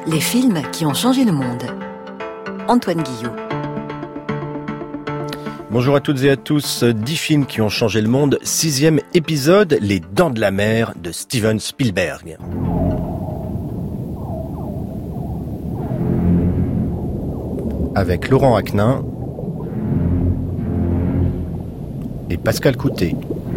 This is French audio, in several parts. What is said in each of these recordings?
Les films qui ont changé le monde. Antoine Guillot. Bonjour à toutes et à tous. 10 films qui ont changé le monde. 6e épisode, Les Dents de la Mer de Steven Spielberg. Avec Laurent Aknin et Pascal Coutet.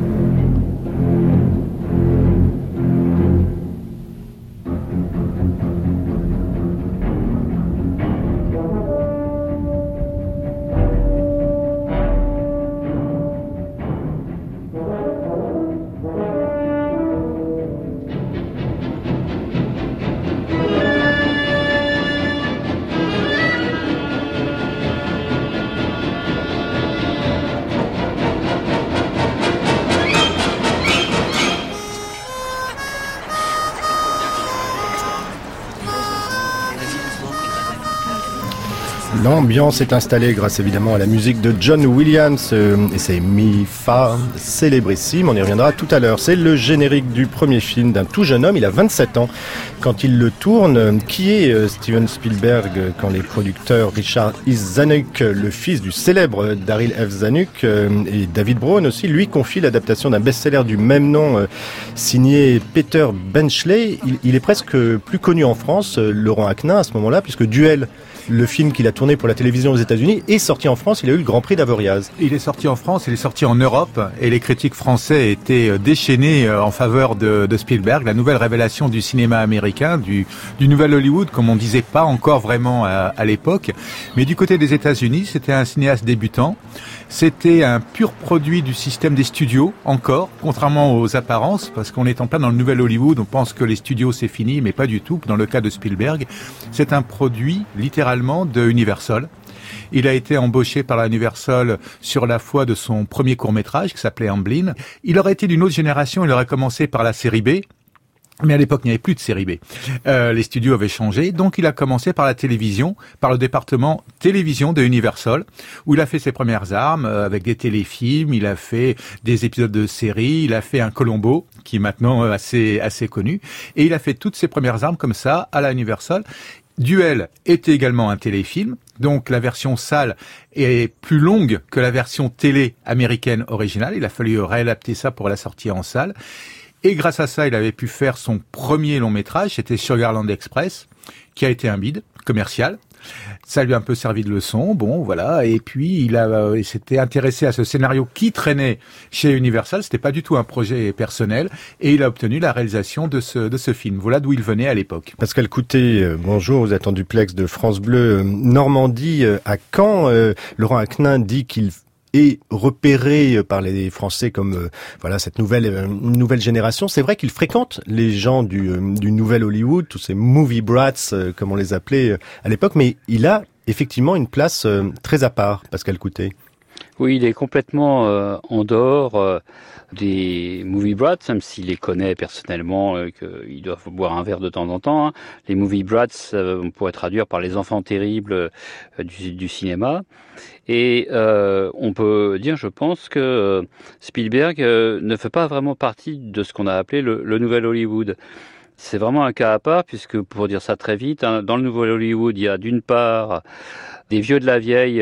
L'ambiance est installée grâce évidemment à la musique de John Williams et c'est Mi Fa célébrissime, on y reviendra tout à l'heure. C'est le générique du premier film d'un tout jeune homme, il a 27 ans quand il le tourne. Qui est Steven Spielberg quand les producteurs Richard E. Zanuck, le fils du célèbre Daryl F. Zanuck, et David Brown aussi, lui confie l'adaptation d'un best-seller du même nom signé Peter Benchley. Il est presque plus connu en France, Laurent Aknin, à ce moment-là, puisque Duel, le film qu'il a tourné pour la télévision aux États-Unis, est sorti en France. Il a eu le Grand Prix d'Avoriaz. Il est sorti en France, il est sorti en Europe, et les critiques français étaient déchaînés en faveur de Spielberg, la nouvelle révélation du cinéma américain, du nouvel Hollywood, comme on disait pas encore vraiment à l'époque. Mais du côté des États-Unis, c'était un cinéaste débutant. C'était un pur produit du système des studios, encore, contrairement aux apparences, parce qu'on est en plein dans le nouvel Hollywood, on pense que les studios c'est fini, mais pas du tout. Dans le cas de Spielberg, c'est un produit littéralement de Universal. Il a été embauché par la Universal sur la foi de son premier court-métrage qui s'appelait Amblin. Il aurait été d'une autre génération, il aurait commencé par la série B. Mais à l'époque, il n'y avait plus de série B. Les studios avaient changé, donc il a commencé par la télévision, par le département télévision de Universal, où il a fait ses premières armes avec des téléfilms, il a fait des épisodes de séries, il a fait un Columbo, qui est maintenant assez connu, et il a fait toutes ses premières armes comme ça à la Universal. Duel était également un téléfilm, donc la version salle est plus longue que la version télé américaine originale. Il a fallu réadapter ça pour la sortie en salle. Et grâce à ça, il avait pu faire son premier long métrage, c'était Sugarland Express, qui a été un bide commercial. Ça lui a un peu servi de leçon, bon voilà. Et puis il s'était intéressé à ce scénario qui traînait chez Universal. C'était pas du tout un projet personnel, et il a obtenu la réalisation de ce film. Voilà d'où il venait à l'époque. Pascal Coutet, bonjour. Vous êtes en duplex de France Bleu Normandie à Caen. Laurent Aknin dit qu'il est repéré par les Français comme voilà cette nouvelle génération. C'est vrai qu'il fréquente les gens du nouvel Hollywood, tous ces movie brats comme on les appelait à l'époque, mais il a effectivement une place très à part, Pascal Coutet. Oui, il est complètement en dehors des movie brats, même s'il les connaît personnellement, qu'ils doivent boire un verre de temps en temps. Hein. Les movie brats, on pourrait traduire par les enfants terribles du cinéma. Et on peut dire, je pense, que Spielberg ne fait pas vraiment partie de ce qu'on a appelé le nouvel Hollywood. C'est vraiment un cas à part, puisque, pour dire ça très vite, hein, dans le nouvel Hollywood, il y a d'une part des vieux de la vieille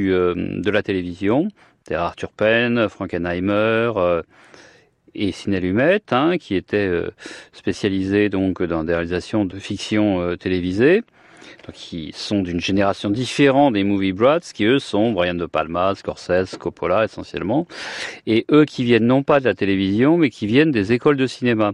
de la télévision, c'est-à-dire Arthur Penn, Frankenheimer et Sidney Lumet, hein, qui étaient spécialisés donc dans des réalisations de fiction télévisée, donc qui sont d'une génération différente des movie brats, qui eux sont Brian De Palma, Scorsese, Coppola essentiellement, et eux qui viennent non pas de la télévision, mais qui viennent des écoles de cinéma.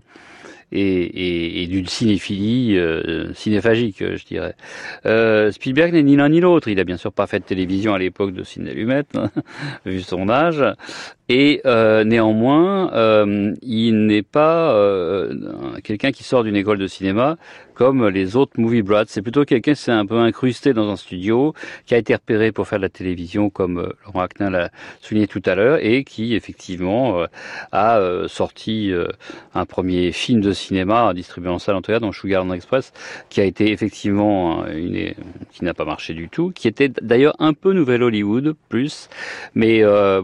Et d'une cinéphilie cinéphagique, je dirais. Spielberg n'est ni l'un ni l'autre. Il a bien sûr pas fait de télévision à l'époque de Sidney Lumet, hein, vu son âge. Et néanmoins, il n'est pas quelqu'un qui sort d'une école de cinéma comme les autres movie brats. C'est plutôt quelqu'un qui s'est un peu incrusté dans un studio, qui a été repéré pour faire de la télévision, comme Laurent Aknin l'a souligné tout à l'heure, et qui effectivement a sorti un premier film de cinéma cinéma distribué en salle en tout cas, dans Sugarland Express, qui a été effectivement qui n'a pas marché du tout, qui était d'ailleurs un peu Nouvelle Hollywood plus, mais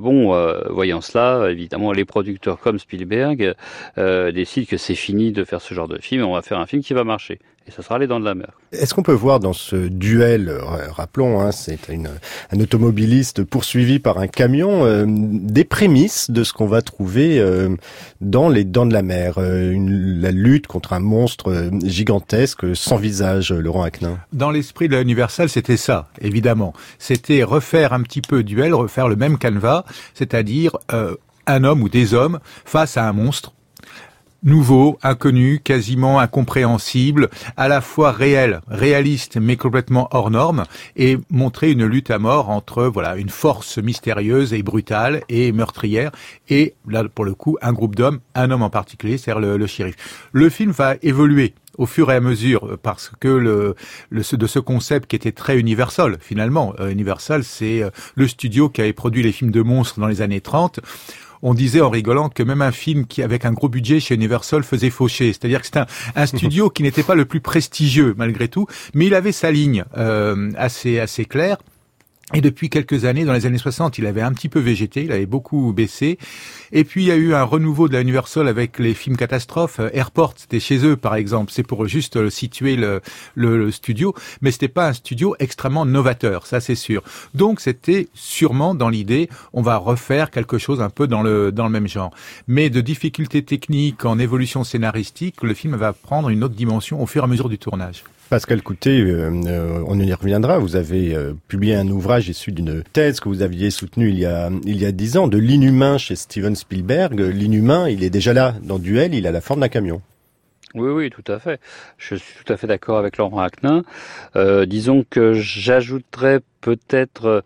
voyant cela, évidemment, les producteurs comme Spielberg décident que c'est fini de faire ce genre de film, on va faire un film qui va marcher. Et ça sera Les Dents de la Mer. Est-ce qu'on peut voir dans ce duel, rappelons, c'est un automobiliste poursuivi par un camion, des prémices de ce qu'on va trouver dans Les Dents de la Mer, la lutte contre un monstre gigantesque sans visage, Laurent Aknin? Dans l'esprit de la Universal, c'était ça, évidemment. C'était refaire un petit peu duel, refaire le même canevas, c'est-à-dire un homme ou des hommes face à un monstre nouveau, inconnu, quasiment incompréhensible, à la fois réaliste, mais complètement hors norme, et montrer une lutte à mort entre, une force mystérieuse et brutale et meurtrière, et là, pour le coup, un groupe d'hommes, un homme en particulier, c'est-à-dire le shérif. Le film va évoluer au fur et à mesure, parce que de ce concept qui était très Universal, finalement. Universal, c'est le studio qui avait produit les films de monstres dans les années 30. On disait en rigolant que même un film qui avec un gros budget chez Universal faisait faucher. C'est-à-dire que c'est un studio qui n'était pas le plus prestigieux malgré tout, mais il avait sa ligne assez claire. Et depuis quelques années, dans les années 60, il avait un petit peu végété, il avait beaucoup baissé. Et puis, il y a eu un renouveau de la Universal avec les films catastrophes. Airport, c'était chez eux, par exemple. C'est pour juste situer le studio. Mais c'était pas un studio extrêmement novateur, ça c'est sûr. Donc, c'était sûrement dans l'idée, on va refaire quelque chose un peu dans le même genre. Mais de difficultés techniques en évolution scénaristique, le film va prendre une autre dimension au fur et à mesure du tournage. Pascal Coutet, on y reviendra. Vous avez publié un ouvrage issu d'une thèse que vous aviez soutenue il y a 10 ans, de l'inhumain chez Steven Spielberg. L'inhumain, il est déjà là dans Duel, il a la forme d'un camion. Oui, tout à fait. Je suis tout à fait d'accord avec Laurent Aknin. Disons que j'ajouterais peut-être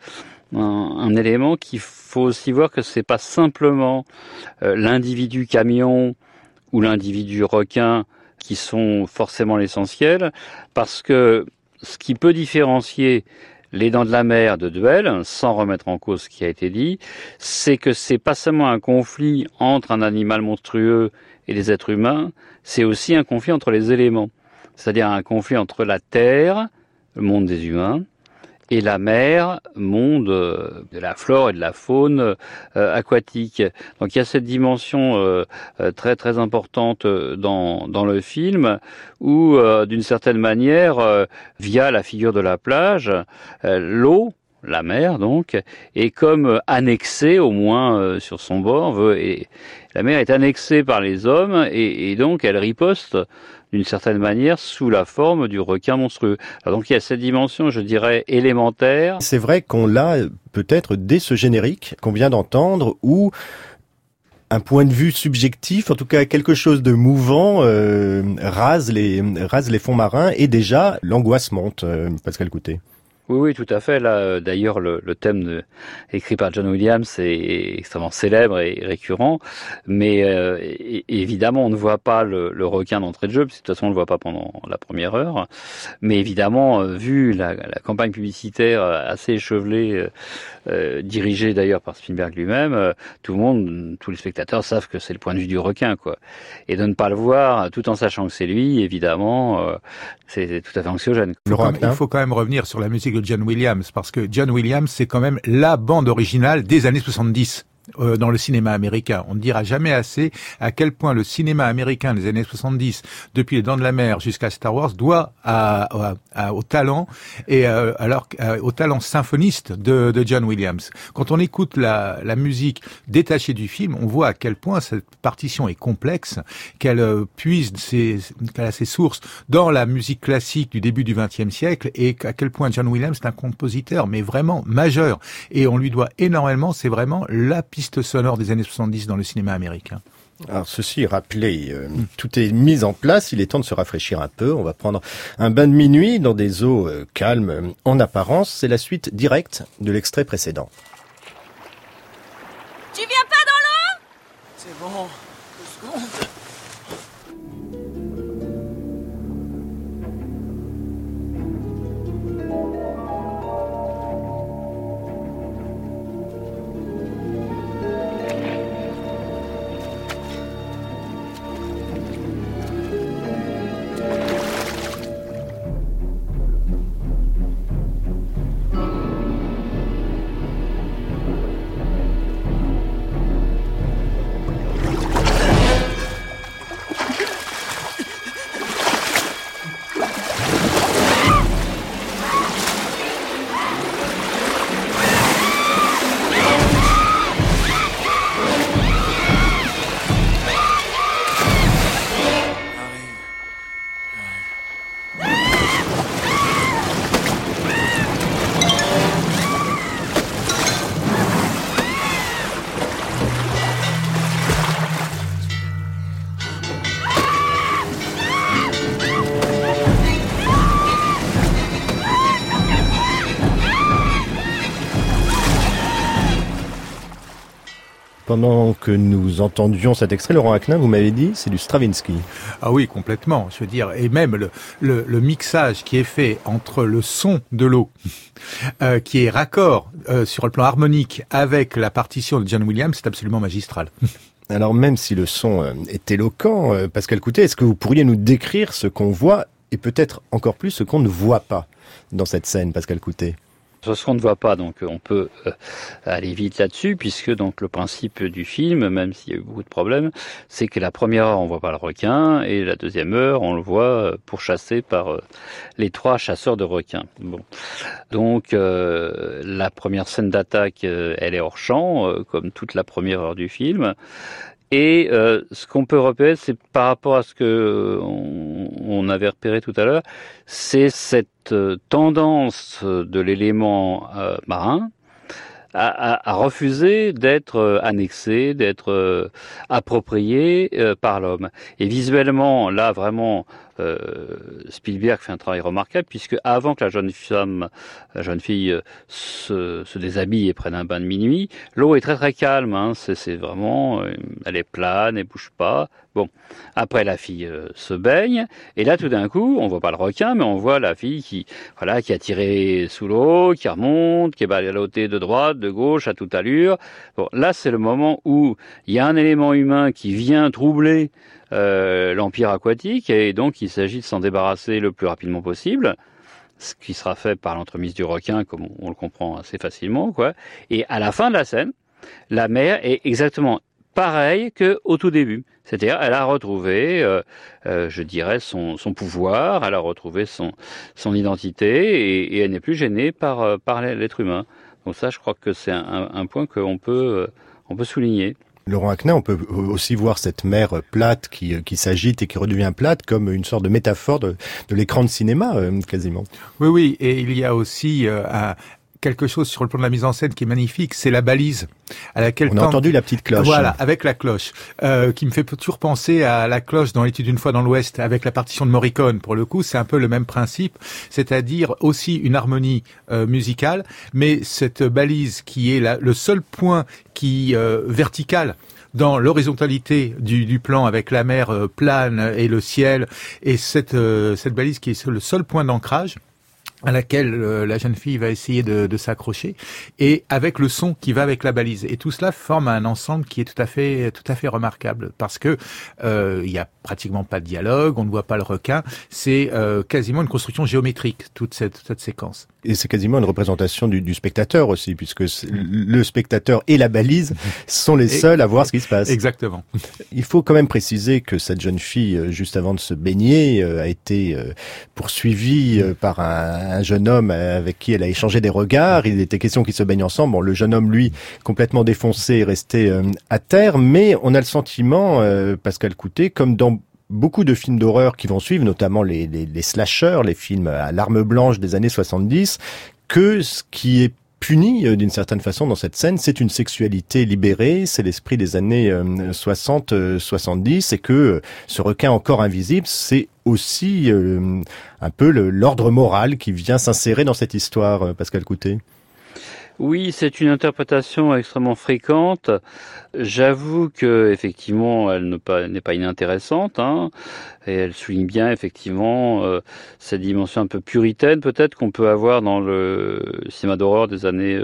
un élément qu'il faut aussi voir, que c'est pas simplement l'individu camion ou l'individu requin qui sont forcément l'essentiel, parce que ce qui peut différencier Les Dents de la Mer de Duel, sans remettre en cause ce qui a été dit, c'est que c'est pas seulement un conflit entre un animal monstrueux et des êtres humains, c'est aussi un conflit entre les éléments. C'est-à-dire un conflit entre la terre, le monde des humains, et la mer, monde de la flore et de la faune aquatique. Donc il y a cette dimension très très importante dans le film où d'une certaine manière, via la figure de la plage, l'eau, la mer donc, est comme annexée, au moins sur son bord, et la mer est annexée par les hommes et donc elle riposte d'une certaine manière sous la forme du requin monstrueux. Alors donc il y a cette dimension, je dirais, élémentaire. C'est vrai qu'on l'a peut-être dès ce générique qu'on vient d'entendre, où un point de vue subjectif, en tout cas quelque chose de mouvant, rase les fonds marins, et déjà l'angoisse monte, Pascal Coutet. Oui, tout à fait. Là, d'ailleurs, le thème écrit par John Williams est extrêmement célèbre et récurrent. Mais évidemment, on ne voit pas le requin d'entrée de jeu, parce que de toute façon, on ne le voit pas pendant la première heure. Mais évidemment, vu la campagne publicitaire assez échevelée, dirigée d'ailleurs par Spielberg lui-même, tous les spectateurs savent que c'est le point de vue du requin, quoi. Et de ne pas le voir, tout en sachant que c'est lui, évidemment, c'est tout à fait anxiogène. Il faut quand même revenir sur la musique de John Williams, parce que John Williams, c'est quand même la bande originale des années 70. Dans le cinéma américain. On ne dira jamais assez à quel point le cinéma américain des années 70, depuis Les Dents de la Mer jusqu'à Star Wars, doit au talent et au talent symphoniste de John Williams. Quand on écoute la musique détachée du film, on voit à quel point cette partition est complexe, qu'elle qu'elle a ses sources dans la musique classique du début du XXe siècle, et à quel point John Williams est un compositeur, mais vraiment majeur. Et on lui doit énormément, c'est vraiment la piste sonore des années 70 dans le cinéma américain. Alors ceci rappelé, tout est mis en place, il est temps de se rafraîchir un peu, on va prendre un bain de minuit dans des eaux calmes en apparence, c'est la suite directe de l'extrait précédent. Tu viens pas dans l'eau ? C'est bon, 2 secondes. Pendant que nous entendions cet extrait, Laurent Aknin, vous m'avez dit, c'est du Stravinsky. Ah oui, complètement. Je veux dire, et même le mixage qui est fait entre le son de l'eau, qui est raccord sur le plan harmonique avec la partition de John Williams, c'est absolument magistral. Alors même si le son est éloquent, Pascal Coutet, est-ce que vous pourriez nous décrire ce qu'on voit et peut-être encore plus ce qu'on ne voit pas dans cette scène, Pascal Coutet? Ce qu'on ne voit pas, donc on peut aller vite là-dessus, puisque donc le principe du film, même s'il y a eu beaucoup de problèmes, c'est que la première heure on voit pas le requin et la deuxième heure on le voit pourchassé par les 3 chasseurs de requins. Bon, donc la première scène d'attaque, elle est hors champ, comme toute la première heure du film. Et ce qu'on peut repérer, c'est par rapport à ce que on avait repéré tout à l'heure, c'est cette tendance de l'élément marin à refuser d'être annexé, d'être approprié par l'homme. Et visuellement, là vraiment, Spielberg fait un travail remarquable, puisque avant que la jeune fille se déshabille et prenne un bain de minuit, l'eau est très très calme, hein. C'est vraiment, elle est plane, elle bouge pas. Bon, après la fille se baigne, et là tout d'un coup, on voit pas le requin, mais on voit la fille qui a tiré sous l'eau, qui remonte, qui est ballottée de droite, de gauche, à toute allure. Bon, là c'est le moment où il y a un élément humain qui vient troubler l'empire aquatique, et donc il s'agit de s'en débarrasser le plus rapidement possible, ce qui sera fait par l'entremise du requin, comme on le comprend assez facilement, quoi. Et à la fin de la scène, la mer est exactement pareille qu'au tout début. C'est-à-dire, elle a retrouvé, je dirais, son pouvoir, elle a retrouvé son identité, et elle n'est plus gênée par l'être humain. Donc ça, je crois que c'est un point qu'on peut souligner. Laurent Aknin, on peut aussi voir cette mer plate qui s'agite et qui redevient plate comme une sorte de métaphore de l'écran de cinéma, quasiment. Oui, et il y a aussi quelque chose sur le plan de la mise en scène qui est magnifique, c'est la balise à laquelle on a entendu la petite cloche. Voilà, avec la cloche, qui me fait toujours penser à la cloche dans L'étude d'une fois dans l'Ouest, avec la partition de Morricone. Pour le coup, c'est un peu le même principe, c'est-à-dire aussi une harmonie musicale, mais cette balise qui est le seul point qui vertical dans l'horizontalité du plan, avec la mer plane et le ciel, et cette balise qui est le seul point d'ancrage à laquelle la jeune fille va essayer de s'accrocher, et avec le son qui va avec la balise. Et tout cela forme un ensemble qui est tout à fait remarquable, parce que il y a pratiquement pas de dialogue, on ne voit pas le requin, c'est quasiment une construction géométrique, toute cette séquence. Et c'est quasiment une représentation du spectateur aussi, puisque le spectateur et la balise sont les seuls à voir ce qui se passe. Exactement. Il faut quand même préciser que cette jeune fille, juste avant de se baigner, a été poursuivie par un jeune homme avec qui elle a échangé des regards. Il était question qu'ils se baignent ensemble. Bon, le jeune homme, lui, complètement défoncé, est resté à terre, mais on a le sentiment, Pascal Coutet, comme dans beaucoup de films d'horreur qui vont suivre, notamment les slashers, les films à l'arme blanche des années 70, que ce qui est puni d'une certaine façon dans cette scène, c'est une sexualité libérée, c'est l'esprit des années 60-70, et que ce requin encore invisible, c'est aussi un peu l'ordre moral qui vient s'insérer dans cette histoire, Pascal Coutet. Oui, c'est une interprétation extrêmement fréquente. J'avoue que effectivement, elle n'est pas inintéressante, hein, et elle souligne bien effectivement cette dimension un peu puritaine peut-être qu'on peut avoir dans le cinéma d'horreur des années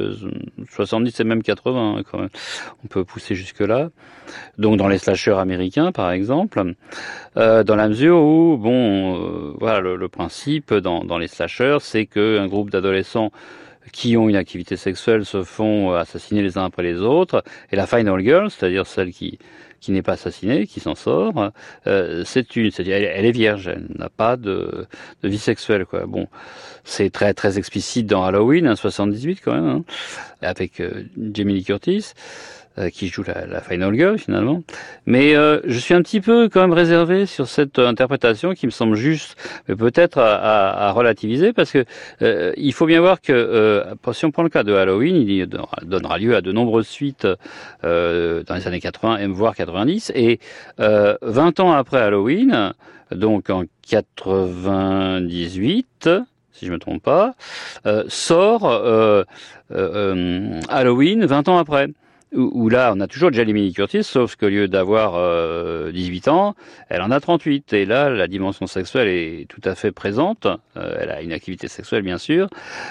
70 et même 80, hein, quand même. On peut pousser jusque-là. Donc dans les slashers américains, par exemple, dans la mesure où, voilà, le principe dans les slashers, c'est qu'un groupe d'adolescents qui ont une activité sexuelle se font assassiner les uns après les autres, et la final girl, c'est-à-dire celle qui n'est pas assassinée, qui s'en sort, c'est-à-dire elle est vierge, elle n'a pas de vie sexuelle, quoi. Bon, c'est très très explicite dans Halloween, hein, 78 quand même, hein, avec Jamie Lee Curtis, qui joue la final girl finalement. Mais je suis un petit peu quand même réservé sur cette interprétation qui me semble juste, mais peut-être à relativiser, parce que il faut bien voir que si on prend le cas de Halloween, il donnera lieu à de nombreuses suites dans les années 80 voire 90, et 20 ans après Halloween, donc en 98, si je me trompe pas, sort Halloween 20 ans après. où là, on a toujours Jamie Lee Curtis, sauf qu'au lieu d'avoir 18 ans, elle en a 38. Et là, la dimension sexuelle est tout à fait présente. Elle a une activité sexuelle, bien sûr.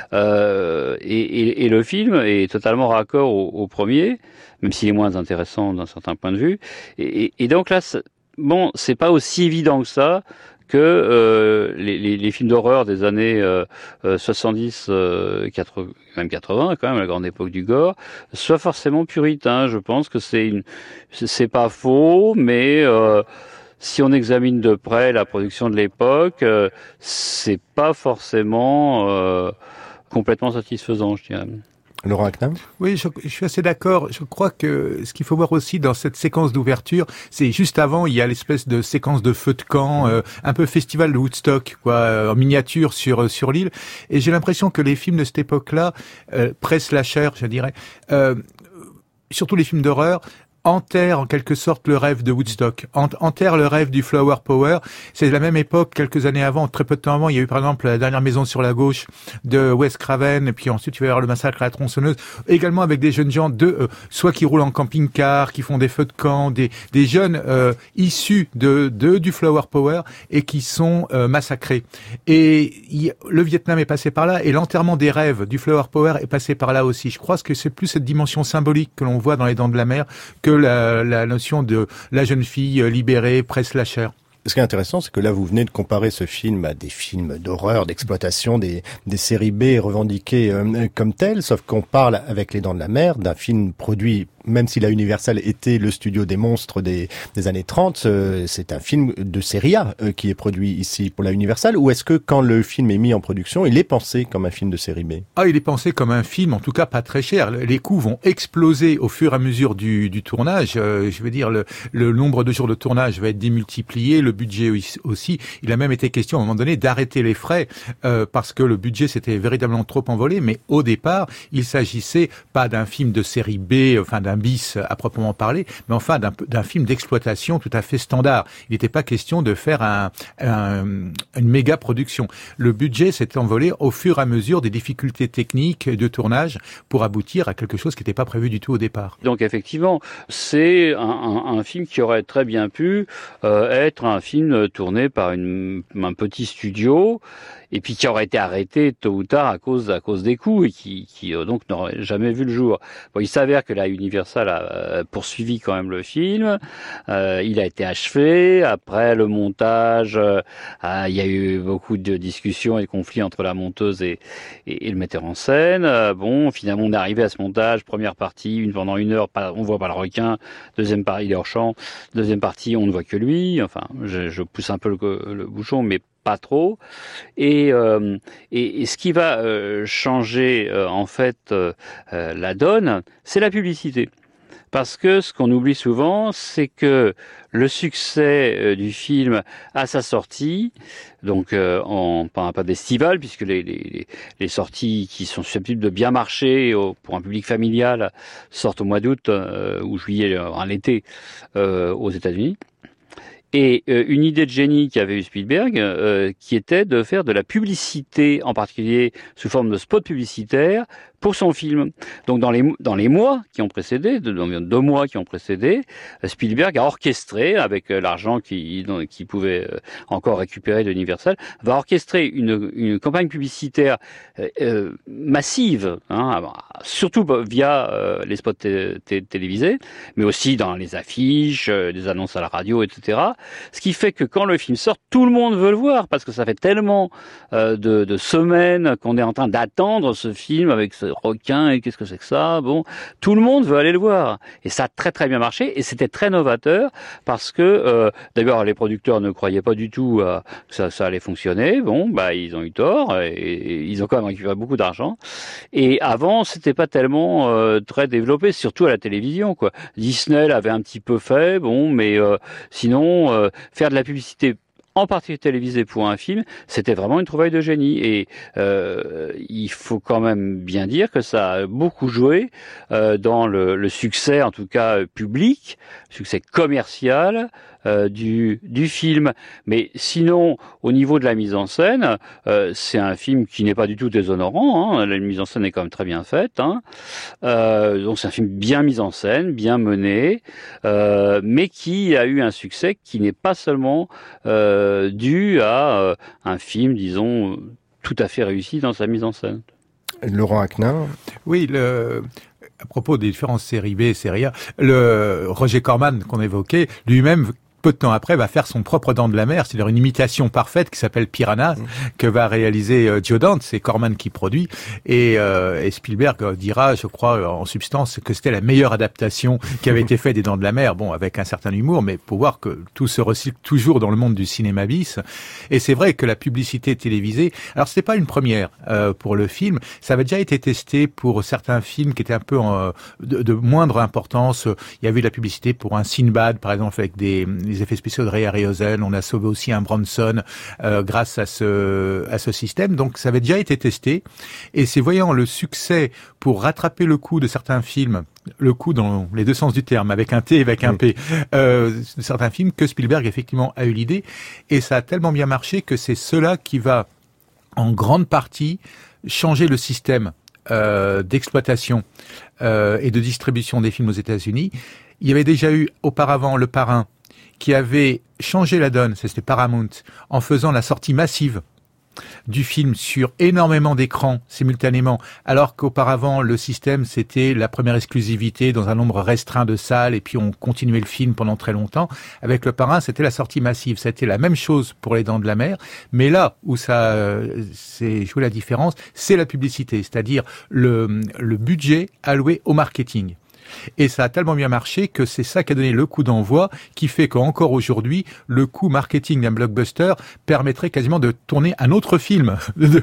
Et le film est totalement raccord au premier, même s'il est moins intéressant d'un certain point de vue. Et donc là, c'est pas aussi évident que ça que les films d'horreur des années 70, 80, même 80, quand même, la grande époque du gore, soient forcément puritains. Je pense que c'est pas faux, mais si on examine de près la production de l'époque, c'est pas forcément complètement satisfaisant, je dirais. Laurent Aknam ? Oui, je suis assez d'accord. Je crois que ce qu'il faut voir aussi dans cette séquence d'ouverture, c'est juste avant, il y a l'espèce de séquence de feu de camp, un peu festival de Woodstock, quoi, en miniature sur l'île. Et j'ai l'impression que les films de cette époque-là, pré-slasher, je dirais, surtout les films d'horreur, enterre en quelque sorte le rêve de Woodstock, enterre le rêve du Flower Power. C'est la même époque, quelques années avant, très peu de temps avant, il y a eu par exemple La dernière maison sur la gauche de Wes Craven, et puis ensuite tu vas avoir Le massacre à la tronçonneuse, également avec des jeunes gens soit qui roulent en camping-car, qui font des feux de camp, des jeunes issus du Flower Power et qui sont massacrés. Et le Vietnam est passé par là, et l'enterrement des rêves du Flower Power est passé par là aussi. Je crois que c'est plus cette dimension symbolique que l'on voit dans Les Dents de la Mer que la notion de la jeune fille libérée, pré-slasher. Ce qui est intéressant, c'est que là, vous venez de comparer ce film à des films d'horreur, d'exploitation, des séries B revendiquées comme telles, sauf qu'on parle avec Les Dents de la Mer d'un film produit, même si la Universal était le studio des monstres des années 30, c'est un film de série A qui est produit ici pour la Universal, ou est-ce que quand le film est mis en production, il est pensé comme un film de série B ? Ah, il est pensé comme un film, en tout cas pas très cher. Les coûts vont exploser au fur et à mesure du tournage. Je veux dire, le nombre de jours de tournage va être démultiplié, le budget aussi. Il a même été question à un moment donné d'arrêter les frais parce que le budget s'était véritablement trop envolé, mais au départ, il s'agissait pas d'un film de série B, enfin d'un bis à proprement parler, mais enfin d'un film d'exploitation tout à fait standard. Il n'était pas question de faire une méga production. Le budget s'est envolé au fur et à mesure des difficultés techniques de tournage pour aboutir à quelque chose qui n'était pas prévu du tout au départ. Donc effectivement, c'est un film qui aurait très bien pu être un film tourné par un petit studio, et puis qui aurait été arrêté tôt ou tard à cause des coûts, et qui donc n'aurait jamais vu le jour. Bon, il s'avère que la Universal a poursuivi quand même le film. Il a été achevé. Après le montage, il y a eu beaucoup de discussions et de conflits entre la monteuse et le metteur en scène. Bon, finalement, on est arrivé à ce montage. Première partie, pendant 1 heure, on voit pas le requin. Deuxième partie, il est hors champ. Deuxième partie, on ne voit que lui. Enfin, je pousse un peu le bouchon, mais pas trop. Et ce qui va changer en fait la donne, c'est la publicité. Parce que ce qu'on oublie souvent, c'est que le succès du film à sa sortie, donc pas d'estival, puisque les sorties qui sont susceptibles de bien marcher pour un public familial sortent au mois d'août ou juillet, à l'été aux États-Unis. Et une idée de génie qu'avait eu Spielberg, qui était de faire de la publicité, en particulier sous forme de spot publicitaire, pour son film. Donc dans les mois qui ont précédé, 2 mois qui ont précédé, Spielberg a orchestré, avec l'argent qu'il pouvait encore récupérer de Universal, va orchestrer une campagne publicitaire massive, surtout via les spots télévisés, mais aussi dans les affiches, des annonces à la radio, etc. Ce qui fait que quand le film sort, tout le monde veut le voir, parce que ça fait tellement de semaines qu'on est en train d'attendre ce film avec ce requin, et qu'est-ce que c'est que ça? Bon, tout le monde veut aller le voir. Et ça a très très bien marché, et c'était très novateur, parce que d'abord les producteurs ne croyaient pas du tout que ça allait fonctionner. Bon, ils ont eu tort, et ils ont quand même récupéré beaucoup d'argent. Et avant, c'était pas tellement très développé, surtout à la télévision, quoi. Disney l'avait un petit peu fait, bon, mais sinon, faire de la publicité en partie télévisée pour un film, c'était vraiment une trouvaille de génie. Et il faut quand même bien dire que ça a beaucoup joué dans le succès, en tout cas public, succès commercial du film. Mais sinon, au niveau de la mise en scène, c'est un film qui n'est pas du tout déshonorant. Hein. La mise en scène est quand même très bien faite. Hein. Donc c'est un film bien mis en scène, bien mené, mais qui a eu un succès qui n'est pas seulement dû à un film, disons, tout à fait réussi dans sa mise en scène. Laurent Aknin. Oui, à propos des différentes séries B et séries A, le Roger Corman qu'on évoquait, lui-même, peu de temps après, va faire son propre Dents de la Mer, c'est-à-dire une imitation parfaite qui s'appelle Piranha, que va réaliser Joe Dante, c'est Corman qui produit, et Spielberg dira, je crois, en substance, que c'était la meilleure adaptation qui avait été faite des Dents de la Mer, bon, avec un certain humour, mais pour voir que tout se recycle toujours dans le monde du cinéma bis. Et c'est vrai que la publicité télévisée, alors c'était pas une première pour le film, ça avait déjà été testé pour certains films qui étaient un peu de moindre importance. Il y avait eu la publicité pour un Sinbad, par exemple, avec les effets spéciaux de Ray Harryhausen. On a sauvé aussi un Bronson grâce à ce système. Donc ça avait déjà été testé. Et c'est voyant le succès pour rattraper le coup de certains films, le coup dans les deux sens du terme, avec un T et avec un P, de certains films, que Spielberg effectivement a eu l'idée. Et ça a tellement bien marché que c'est cela qui va en grande partie changer le système d'exploitation et de distribution des films aux États-Unis. Il y avait déjà eu auparavant Le Parrain, qui avait changé la donne, c'était Paramount, en faisant la sortie massive du film sur énormément d'écrans simultanément, alors qu'auparavant le système c'était la première exclusivité dans un nombre restreint de salles et puis on continuait le film pendant très longtemps. Avec Le Parrain, c'était la sortie massive, c'était la même chose pour les Dents de la Mer, mais là où ça c'est joué la différence, c'est la publicité, c'est-à-dire le budget alloué au marketing. Et ça a tellement bien marché que c'est ça qui a donné le coup d'envoi, qui fait qu'encore aujourd'hui, le coût marketing d'un blockbuster permettrait quasiment de tourner un autre film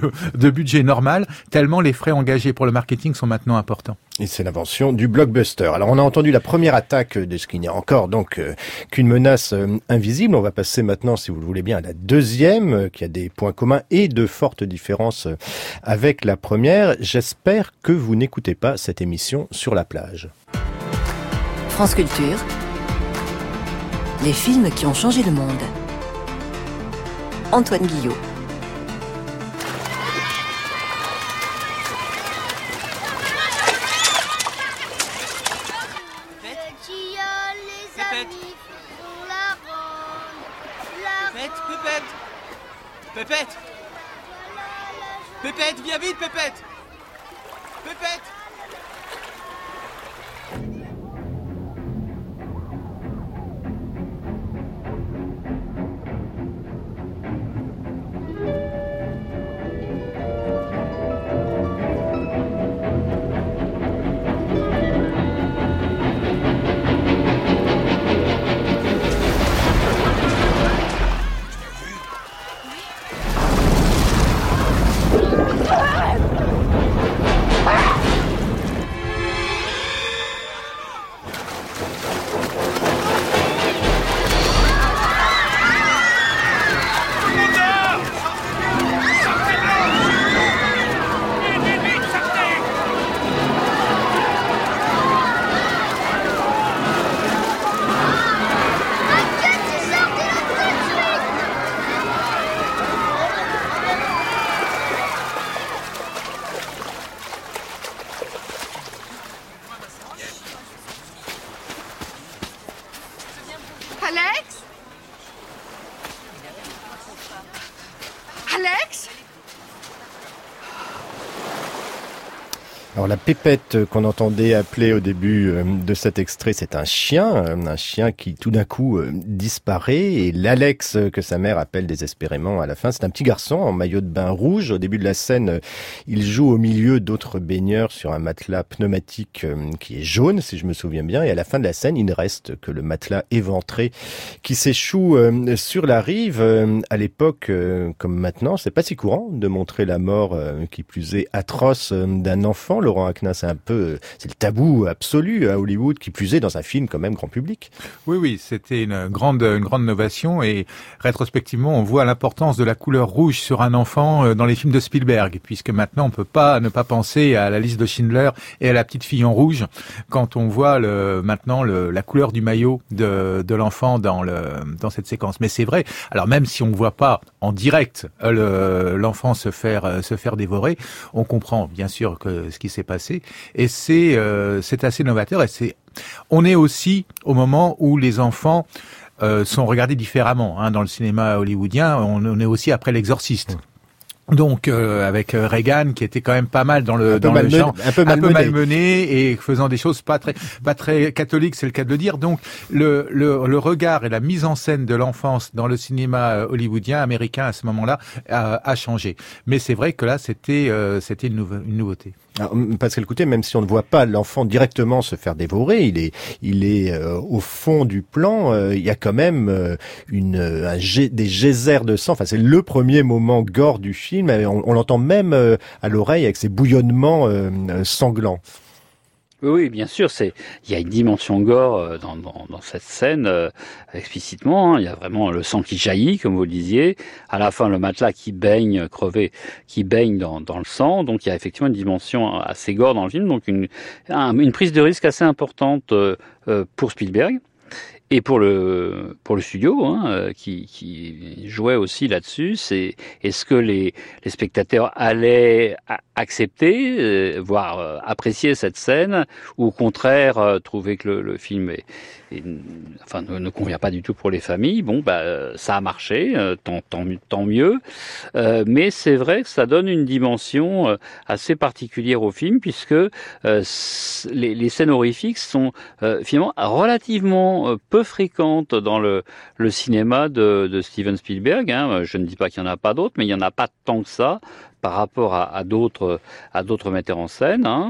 de budget normal, tellement les frais engagés pour le marketing sont maintenant importants. Et c'est l'invention du blockbuster. Alors on a entendu la première attaque de ce qu'il n'y a encore donc qu'une menace invisible. On va passer maintenant, si vous le voulez bien, à la deuxième, qui a des points communs et de fortes différences avec la première. J'espère que vous n'écoutez pas cette émission sur la plage. France Culture, les films qui ont changé le monde. Antoine Guillot. Pépette, viens vite, Pépette! Pépette! Alex? Alex? Alors la Pépette qu'on entendait appeler au début de cet extrait, c'est un chien qui tout d'un coup disparaît, et l'Alex que sa mère appelle désespérément à la fin, c'est un petit garçon en maillot de bain rouge. Au début de la scène, il joue au milieu d'autres baigneurs sur un matelas pneumatique qui est jaune, si je me souviens bien, et à la fin de la scène, il ne reste que le matelas éventré qui s'échoue sur la rive. À l'époque, comme maintenant, c'est pas si courant de montrer la mort qui plus est atroce d'un enfant. Laurent Aknin. C'est le tabou absolu à Hollywood, qui plus est dans un film quand même grand public. Oui, c'était une grande innovation, et rétrospectivement, on voit l'importance de la couleur rouge sur un enfant dans les films de Spielberg, puisque maintenant on peut pas ne pas penser à la liste de Schindler et à la petite fille en rouge quand on voit maintenant la couleur du maillot de l'enfant dans cette séquence. Mais c'est vrai. Alors même si on ne voit pas en direct l'enfant se faire dévorer, on comprend bien sûr ce qui s'est passé, et c'est assez novateur, et on est aussi au moment où les enfants sont regardés différemment, hein, dans le cinéma hollywoodien. On est aussi après l'Exorciste. Donc avec Reagan, qui était quand même pas mal dans le genre, un peu malmené et faisant des choses pas très catholiques, c'est le cas de le dire. Donc le regard et la mise en scène de l'enfance dans le cinéma hollywoodien américain à ce moment-là a changé. Mais c'est vrai que là c'était une nouveauté. Alors, Pascal Coutet, même si on ne voit pas l'enfant directement se faire dévorer, il est au fond du plan. Il y a quand même des geysers de sang. Enfin, c'est le premier moment gore du film. On l'entend même à l'oreille avec ses bouillonnements sanglants. Oui, bien sûr, il y a une dimension gore dans cette scène explicitement. Hein. Il y a vraiment le sang qui jaillit, comme vous le disiez. À la fin, le matelas qui baigne, crevé, qui baigne dans le sang. Donc, il y a effectivement une dimension assez gore dans le film. Donc, une prise de risque assez importante pour Spielberg. Et pour le studio, hein, qui jouait aussi là-dessus, c'est est-ce que les spectateurs allaient accepter, voire apprécier cette scène, ou au contraire trouver que le film ne convient pas du tout pour les familles. Bon, ça a marché, tant mieux. Mais c'est vrai que ça donne une dimension assez particulière au film, puisque les scènes horrifiques sont finalement relativement peu fréquentes dans le cinéma de Steven Spielberg. Hein. Je ne dis pas qu'il n'y en a pas d'autres, mais il n'y en a pas tant que ça par rapport à d'autres metteurs en scène. Hein.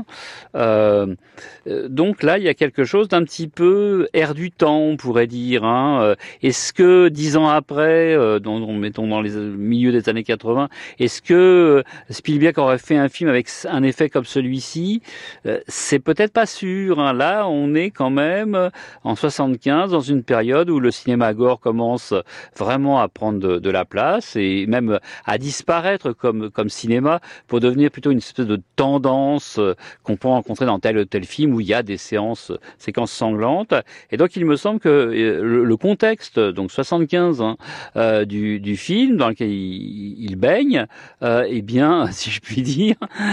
Donc là, il y a quelque chose d'un petit peu air du temps, on pourrait dire. Hein. Est-ce que 10 ans après, mettons dans les milieux des années 80, est-ce que Spielberg aurait fait un film avec un effet comme celui-ci ? C'est peut-être pas sûr. Hein. Là, on est quand même en 75, dans une période où le cinéma gore commence vraiment à prendre de la place et même à disparaître comme cinéma pour devenir plutôt une espèce de tendance qu'on peut rencontrer dans tel ou tel film où il y a des séquences sanglantes. Et donc il me semble que le contexte, donc 75 du film dans lequel il baigne, eh bien, si je puis dire,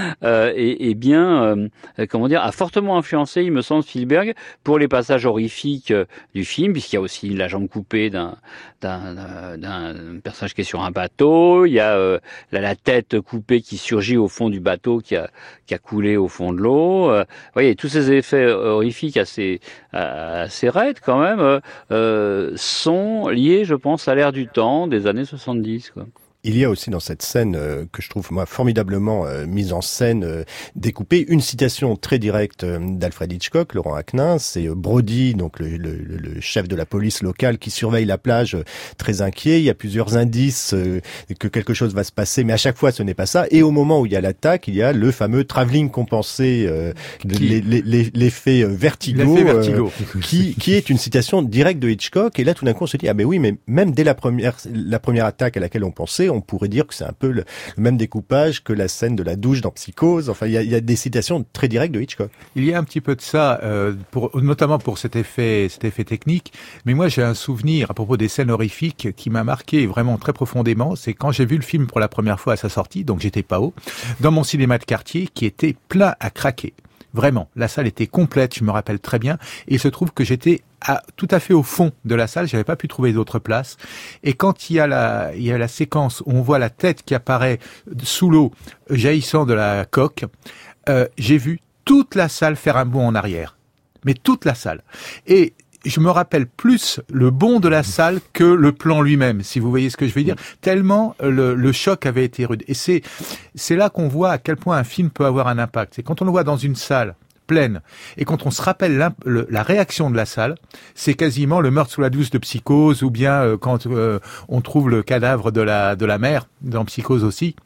a fortement influencé, il me semble, Spielberg pour les passages horrifiques du film, puisqu'il y a aussi la jambe coupée d'un personnage qui est sur un bateau, il y a la tête coupée qui surgit au fond du bateau qui a coulé au fond de l'eau. Vous voyez, tous ces effets horrifiques assez raides quand même sont liés, je pense, à l'ère du temps des années 70, quoi. Il y a aussi dans cette scène que je trouve moi formidablement mise en scène, découpée, une citation très directe d'Alfred Hitchcock, Laurent Aknin. C'est Brody, donc le chef de la police locale, qui surveille la plage, très inquiet. Il y a plusieurs indices que quelque chose va se passer, mais à chaque fois ce n'est pas ça. Et au moment où il y a l'attaque, il y a le fameux travelling compensé, l'effet vertigo, qui est une citation directe de Hitchcock. Et là, tout d'un coup, on se dit mais oui, mais même dès la première attaque à laquelle on pensait, on pourrait dire que c'est un peu le même découpage que la scène de la douche dans Psychose. Enfin, il y a des citations très directes de Hitchcock. Il y a un petit peu de ça, notamment pour cet effet technique. Mais moi, j'ai un souvenir à propos des scènes horrifiques qui m'a marqué vraiment très profondément. C'est quand j'ai vu le film pour la première fois à sa sortie, donc j'étais pas haut, dans mon cinéma de quartier qui était plein à craquer. Vraiment, la salle était complète, je me rappelle très bien. Et il se trouve que j'étais tout à fait au fond de la salle, j'avais pas pu trouver d'autre place. Et quand il y a la séquence où on voit la tête qui apparaît sous l'eau, jaillissant de la coque, j'ai vu toute la salle faire un bond en arrière. Mais toute la salle. Et je me rappelle plus le bond de la salle que le plan lui-même, si vous voyez ce que je veux dire. Tellement le choc avait été rude. Et c'est là qu'on voit à quel point un film peut avoir un impact. C'est quand on le voit dans une salle pleine et quand on se rappelle la réaction de la salle, c'est quasiment le meurtre sous la douche de Psychose, ou bien quand on trouve le cadavre de la mère dans Psychose aussi.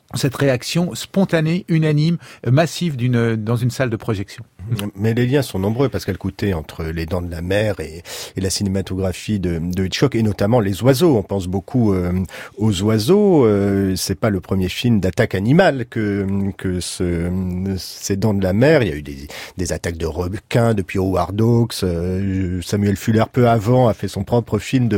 cette réaction spontanée, unanime, massive dans une salle de projection. Mais les liens sont nombreux, Pascal Coutet, entre Les Dents de la Mer et la cinématographie de Hitchcock, et notamment les oiseaux. On pense beaucoup aux oiseaux. C'est pas le premier film d'attaque animale que ces Dents de la Mer. Il y a eu des attaques de requins depuis Howard Hawks. Samuel Fuller, peu avant, a fait son propre film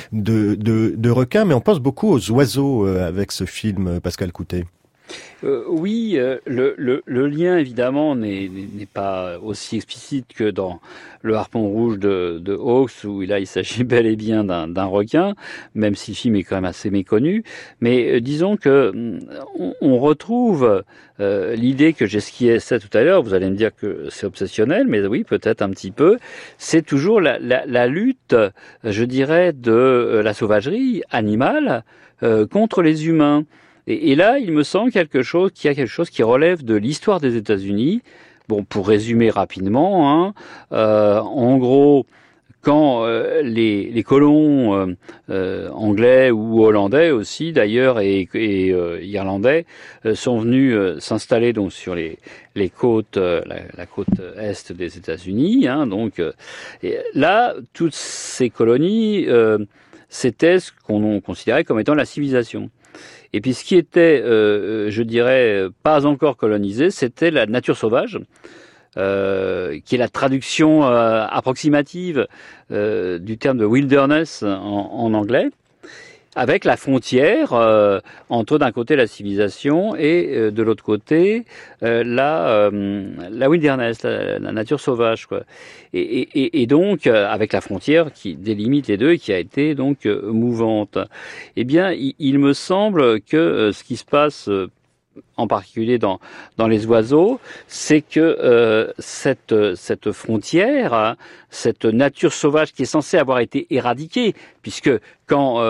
de requins. Mais on pense beaucoup aux oiseaux avec ce film, Pascal Coutet. Oui, le lien évidemment n'est pas aussi explicite que dans Le Harpon Rouge de Hawks, où là il s'agit bel et bien d'un requin, même si le film est quand même assez méconnu. Mais disons que on retrouve l'idée que j'esquissais tout à l'heure. Vous allez me dire que c'est obsessionnel, mais oui, peut-être un petit peu. C'est toujours la lutte, je dirais, de la sauvagerie animale contre les humains. Et là, il me semble qu'il y a quelque chose qui relève de l'histoire des États-Unis. Bon, pour résumer rapidement, en gros, quand les colons anglais ou hollandais aussi d'ailleurs et irlandais sont venus s'installer donc sur les côtes, la côte est des États-Unis, donc et là, toutes ces colonies, c'était ce qu'on considérait comme étant la civilisation. Et puis ce qui était, je dirais, pas encore colonisé, c'était la nature sauvage, qui est la traduction approximative du terme de wilderness en anglais, avec la frontière entre d'un côté la civilisation et de l'autre côté la wilderness, la nature sauvage, quoi. Et donc avec la frontière qui délimite les deux et qui a été donc mouvante. Eh bien, il me semble que ce qui se passe en particulier dans les oiseaux, c'est que cette frontière, cette nature sauvage qui est censée avoir été éradiquée, puisque quand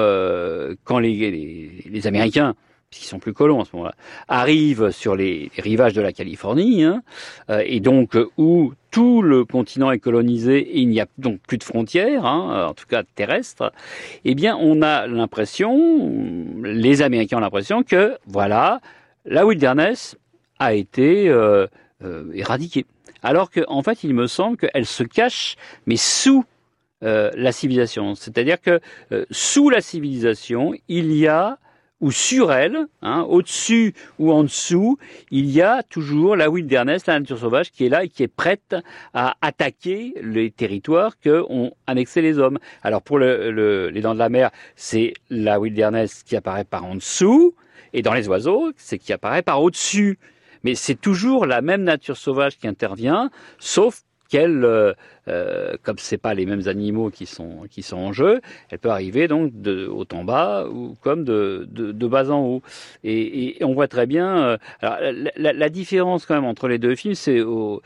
les Américains, puisqu'ils sont plus colons à ce moment-là, arrivent sur les rivages de la Californie, et donc où tout le continent est colonisé et il n'y a donc plus de frontières, en tout cas terrestres, eh bien on a l'impression, les Américains ont l'impression que voilà, la wilderness a été éradiquée. Alors qu'en fait, il me semble qu'elle se cache, mais sous la civilisation. C'est-à-dire que sous la civilisation, il y a, ou sur elle, au-dessus ou en dessous, il y a toujours la wilderness, la nature sauvage, qui est là et qui est prête à attaquer les territoires qu'ont annexés les hommes. Alors pour les Dents de la Mer, c'est la wilderness qui apparaît par en dessous, et dans les oiseaux, c'est qui apparaît par au-dessus. Mais c'est toujours la même nature sauvage qui intervient, sauf qu'elle, comme c'est pas les mêmes animaux qui sont en jeu, elle peut arriver donc de haut en bas ou comme de bas en haut. Et on voit très bien. Alors la différence quand même entre les deux films, c'est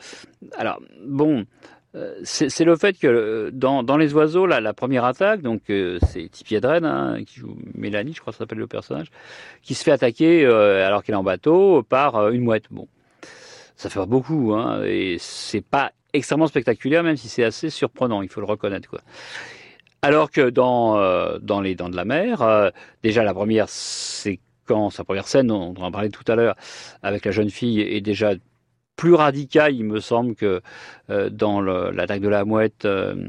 c'est le fait que dans les oiseaux, la première attaque, donc c'est Tippi Hedren qui joue Mélanie, je crois que ça s'appelle le personnage, qui se fait attaquer alors qu'elle est en bateau par une mouette. Bon, ça fait pas beaucoup, et c'est pas extrêmement spectaculaire, même si c'est assez surprenant, il faut le reconnaître, quoi. Alors que dans les Dents de la Mer, déjà la première séquence, la première scène dont on en parlait tout à l'heure, avec la jeune fille, est déjà plus radical, il me semble, que dans l'attaque de la mouette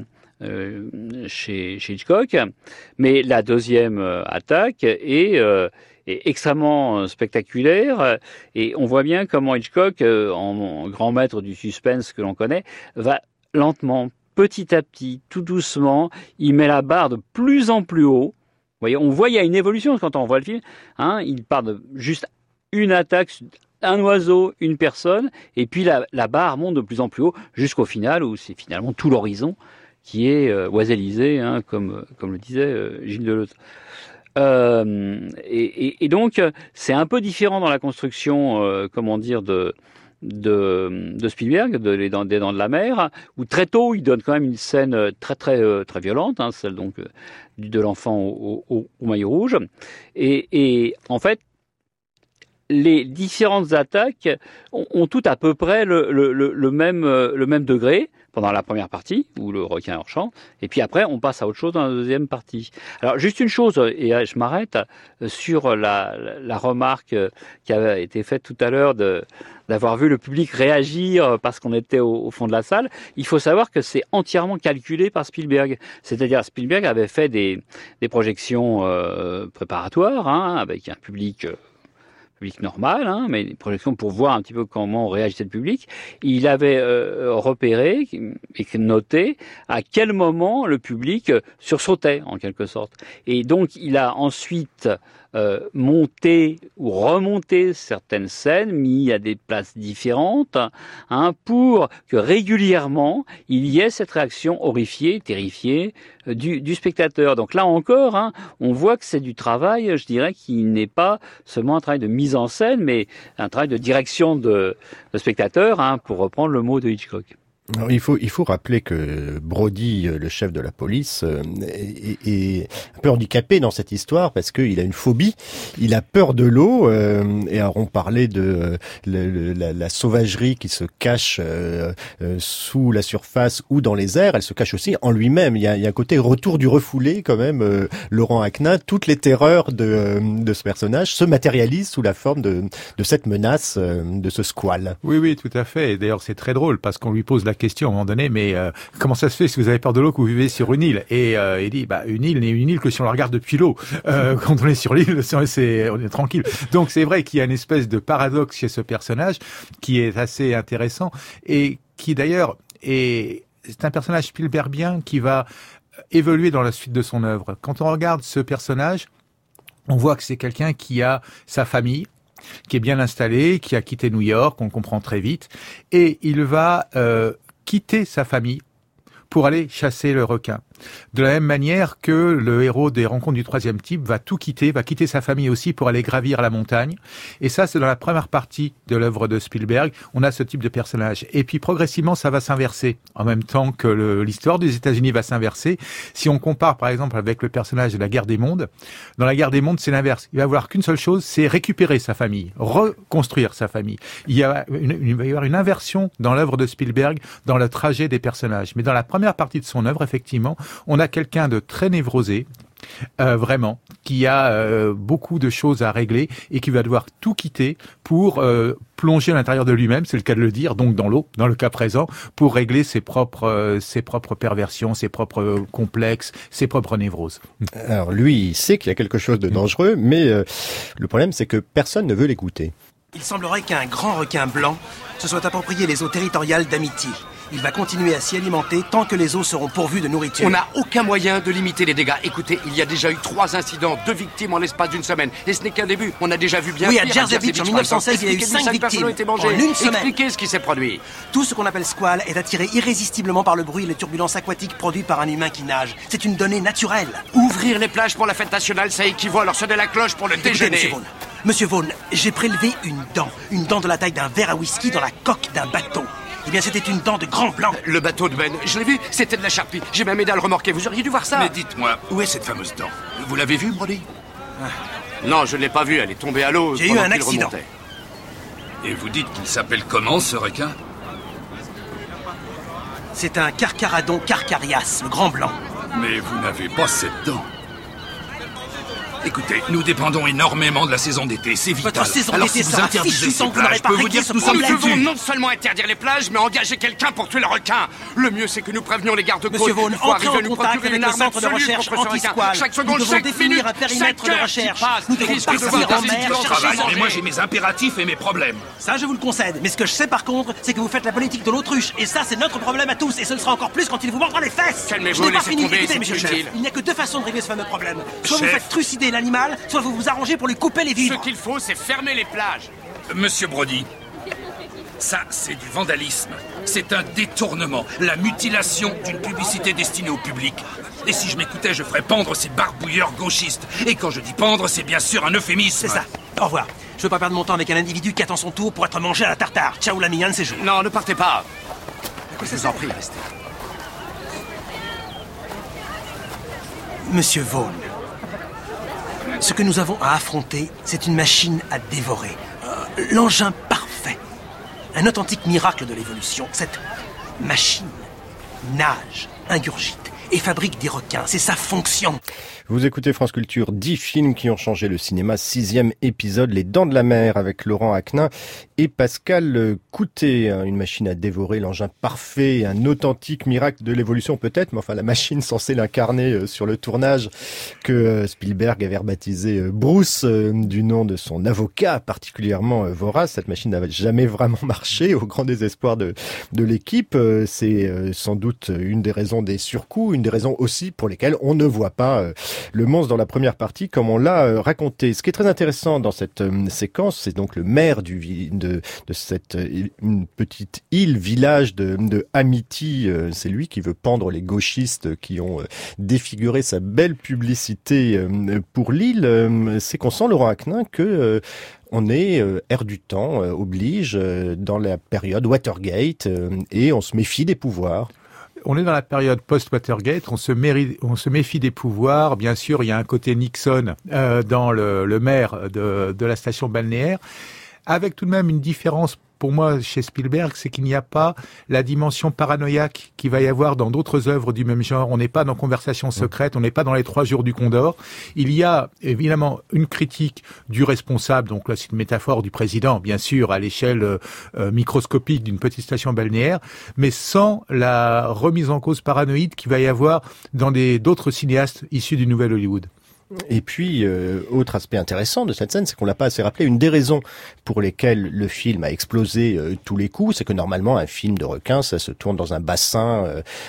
chez Hitchcock. Mais la deuxième attaque est extrêmement spectaculaire, et on voit bien comment Hitchcock, en grand maître du suspense que l'on connaît, va lentement, petit à petit, tout doucement, il met la barre de plus en plus haut. Vous voyez, on voit il y a une évolution quand on voit le film. Il part de juste une attaque, un oiseau, une personne, et puis la barre monte de plus en plus haut, jusqu'au final, où c'est finalement tout l'horizon qui est oisellisé, comme le disait Gilles Deleuze. Et donc, c'est un peu différent dans la construction, de Spielberg, des Dents de la Mer, où très tôt, il donne quand même une scène très violente, celle donc de l'enfant au maillot rouge. Et en fait, les différentes attaques ont toutes à peu près le même degré pendant la première partie, où le requin est hors champ, et puis après, on passe à autre chose dans la deuxième partie. Alors, juste une chose, et je m'arrête sur la remarque qui avait été faite tout à l'heure d'avoir vu le public réagir parce qu'on était au fond de la salle. Il faut savoir que c'est entièrement calculé par Spielberg. C'est-à-dire, Spielberg avait fait des projections préparatoires, avec un public normal, mais des projections pour voir un petit peu comment réagissait le public. Il avait repéré et noté à quel moment le public sursautait, en quelque sorte. Et donc, il a ensuite monté ou remonté certaines scènes, mis à des places différentes, pour que régulièrement, il y ait cette réaction horrifiée, terrifiée du spectateur. Donc là encore, on voit que c'est du travail, je dirais, qui n'est pas seulement un travail de mise en scène, mais un travail de direction de spectateur, pour reprendre le mot de Hitchcock. Alors, il faut rappeler que Brody, le chef de la police, est un peu handicapé dans cette histoire parce qu'il a une phobie. Il a peur de l'eau. Et alors on parlait de la sauvagerie qui se cache sous la surface ou dans les airs. Elle se cache aussi en lui-même. Il y a un côté retour du refoulé quand même. Laurent Aknin, toutes les terreurs de ce personnage se matérialisent sous la forme de cette menace, de ce squale. Oui, tout à fait. Et d'ailleurs, c'est très drôle parce qu'on lui pose la question à un moment donné, mais comment ça se fait si vous avez peur de l'eau que vous vivez sur une île? Et il dit, une île n'est une île que si on la regarde depuis l'eau. Quand on est sur l'île, on est tranquille. Donc c'est vrai qu'il y a une espèce de paradoxe chez ce personnage qui est assez intéressant et qui d'ailleurs c'est un personnage Spielbergien qui va évoluer dans la suite de son œuvre. Quand on regarde ce personnage, on voit que c'est quelqu'un qui a sa famille, qui est bien installé, qui a quitté New York, on comprend très vite, et il va quitter sa famille pour aller chasser le requin. De la même manière que le héros des Rencontres du troisième type va quitter sa famille aussi pour aller gravir la montagne. Et ça, c'est dans la première partie de l'œuvre de Spielberg. On a ce type de personnage. Et puis progressivement, ça va s'inverser. En même temps que l'histoire des États-Unis va s'inverser. Si on compare, par exemple, avec le personnage de la Guerre des Mondes, dans la Guerre des Mondes, c'est l'inverse. Il va avoir qu'une seule chose, c'est récupérer sa famille, reconstruire sa famille. Il va y avoir une inversion dans l'œuvre de Spielberg, dans le trajet des personnages. Mais dans la première partie de son œuvre, effectivement, on a quelqu'un de très névrosé, vraiment, qui a beaucoup de choses à régler et qui va devoir tout quitter pour plonger à l'intérieur de lui-même, c'est le cas de le dire, donc dans l'eau, dans le cas présent, pour régler ses propres perversions, ses propres complexes, ses propres névroses. Alors lui, il sait qu'il y a quelque chose de dangereux, mais le problème, c'est que personne ne veut l'écouter. Il semblerait qu'un grand requin blanc se soit approprié les eaux territoriales d'Amity. Il va continuer à s'y alimenter tant que les eaux seront pourvues de nourriture. On n'a aucun moyen de limiter les dégâts. Écoutez, il y a déjà eu 3 incidents, 2 victimes en l'espace d'une semaine. Et ce n'est qu'un début. On a déjà vu bien pire. Oui, à Jersey Beach, en 1916, il y a eu 5 victimes en une semaine. Expliquez ce qui s'est produit. Tout ce qu'on appelle squale est attiré irrésistiblement par le bruit et les turbulences aquatiques produites par un humain qui nage. C'est une donnée naturelle. Ouvrir les plages pour la fête nationale, ça équivaut à leur sonner la cloche pour le déjeuner. Monsieur Vaughan, j'ai prélevé une dent de la taille d'un verre à whisky dans la coque d'un bateau. Eh bien, c'était une dent de grand blanc. Le bateau de Ben, je l'ai vu, c'était de la charpie. J'ai même aidé à le remorquer, vous auriez dû voir ça. Mais dites-moi, où est cette fameuse dent? Vous l'avez vue, Brody? Non, je ne l'ai pas vue, elle est tombée à l'eau. J'ai eu un accident. Et vous dites qu'il s'appelle comment, ce requin? C'est un carcharadon carcarias, le grand blanc. Mais vous n'avez pas cette dent. Écoutez, nous dépendons énormément de la saison d'été, c'est vital. Votre saison Alors d'été si vous sera interdisez fichue ces sans que vous n'aurez plages, pas je peux vous réglé dire ce que nous sommes problème. Nous devons non seulement interdire les plages, mais engager quelqu'un pour tuer le requin. Le mieux, c'est que nous prévenions les gardes-côtes. Monsieur Vaughan, entrez en contact avec le centre de absolue recherche contre ce requin. anti-squale. Chaque Nous seconde, devons chaque définir minute, un périmètre chaque de heure recherche. qui passe, Nous devons risque de partir voir en des mer, histoires chercher travail, sans mais moi j'ai mes impératifs et mes problèmes. Ça, je vous le concède. Mais ce que je sais par contre, c'est que vous faites la politique de l'autruche. Et ça, c'est notre problème à tous. Et ce le sera encore plus quand il vous mordra les fesses. Calmez-vous, Je n'ai pas laissez fini. tomber, Écoutez, c'est monsieur le chef, inutile. il n'y a que 2 façons de régler ce fameux problème. Soit vous Chef. faites trucider l'animal, soit vous vous arrangez pour lui couper les vivres. Ce qu'il faut, c'est fermer les plages. Monsieur Brody, ça c'est du vandalisme. C'est un détournement, la mutilation d'une publicité destinée au public. Et si je m'écoutais, je ferais pendre ces barbouilleurs gauchistes. Et quand je dis pendre, c'est bien sûr un euphémisme. C'est ça. Au revoir. Je veux pas perdre mon temps avec un individu qui attend son tour pour être mangé à la tartare. Ciao l'ami, un de ces jours. Non, ne partez pas. Je vous en prie, restez. Monsieur Vaughan, ce que nous avons à affronter, c'est une machine à dévorer. l'engin parfait. Un authentique miracle de l'évolution. Cette machine nage, ingurgite et fabrique des requins. C'est sa fonction. Vous écoutez France Culture, 10 films qui ont changé le cinéma, 6e épisode, Les Dents de la Mer, avec Laurent Aknin et Pascal Coutet. Une machine à dévorer, l'engin parfait, un authentique miracle de l'évolution peut-être, mais enfin la machine censée l'incarner sur le tournage que Spielberg avait rebaptisé Bruce, du nom de son avocat particulièrement vorace. Cette machine n'avait jamais vraiment marché, au grand désespoir de l'équipe. C'est sans doute une des raisons des surcoûts, une des raisons aussi pour lesquelles on ne voit pas le monstre dans la première partie comme on l'a raconté. Ce qui est très intéressant dans cette séquence, c'est donc le maire de cette une petite île, village de Amity. C'est lui qui veut pendre les gauchistes qui ont défiguré sa belle publicité pour l'île. C'est qu'on sent, Laurent Aknin, que on est air du temps, oblige, dans la période Watergate, et on se méfie des pouvoirs. On est dans la période post-Watergate, on se méfie des pouvoirs. Bien sûr, il y a un côté Nixon dans le maire de la station balnéaire, avec tout de même une différence pour moi chez Spielberg, c'est qu'il n'y a pas la dimension paranoïaque qu'il va y avoir dans d'autres œuvres du même genre. On n'est pas dans Conversation secrète, on n'est pas dans Les 3 jours du Condor. Il y a évidemment une critique du responsable, donc là c'est une métaphore du président, bien sûr, à l'échelle microscopique d'une petite station balnéaire, mais sans la remise en cause paranoïde qu'il va y avoir dans d'autres cinéastes issus du Nouvel Hollywood. Et puis, autre aspect intéressant de cette scène, c'est qu'on l'a pas assez rappelé. Une des raisons pour lesquelles le film a explosé tous les coups, c'est que normalement, un film de requin, ça se tourne dans un bassin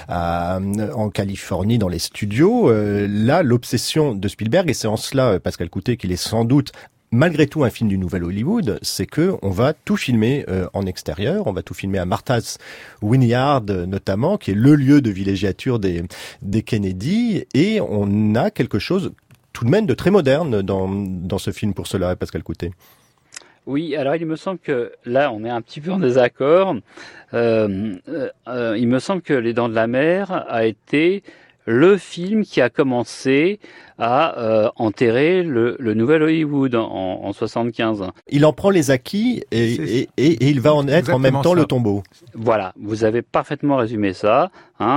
en Californie, dans les studios. Là, l'obsession de Spielberg, et c'est en cela, Pascal Coutet, qu'il est sans doute malgré tout un film du Nouvel Hollywood, c'est que on va tout filmer en extérieur, on va tout filmer à Martha's Vineyard notamment, qui est le lieu de villégiature des Kennedy, et on a quelque chose tout de même de très moderne dans ce film pour cela, Pascal Coutet. Oui, alors il me semble que là on est un petit peu en désaccord. Il me semble que Les Dents de la Mer a été le film qui a commencé à enterrer le Nouvel Hollywood en 75. Il en prend les acquis et il va en être en même temps le tombeau. Voilà, vous avez parfaitement résumé ça.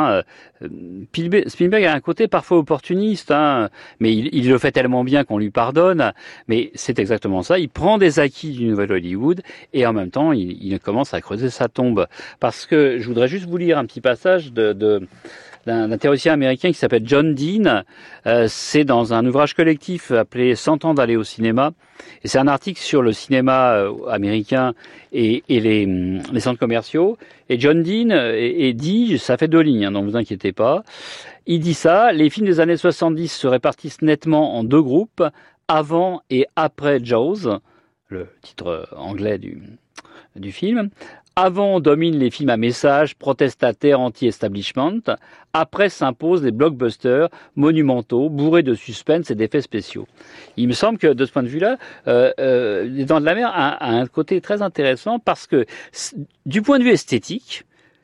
Spielberg a un côté parfois opportuniste, mais il le fait tellement bien qu'on lui pardonne. Mais c'est exactement ça. Il prend des acquis du Nouvel Hollywood et en même temps, il commence à creuser sa tombe. Parce que je voudrais juste vous lire un petit passage d'un théoricien américain qui s'appelle John Dean. C'est dans un ouvrage collectif appelé 100 ans d'aller au cinéma. Et c'est un article sur le cinéma américain et les centres commerciaux. Et John Dean dit, ça fait 2 lignes, donc vous inquiétez pas. Il dit ça, les films des années 70 se répartissent nettement en 2 groupes, avant et après Jaws, le titre anglais du film. Avant dominent les films à message protestataires anti-establishment. Après s'imposent des blockbusters monumentaux, bourrés de suspense et d'effets spéciaux. Il me semble que de ce point de vue-là, Les Dents de la Mer a un côté très intéressant parce que du point de vue esthétique,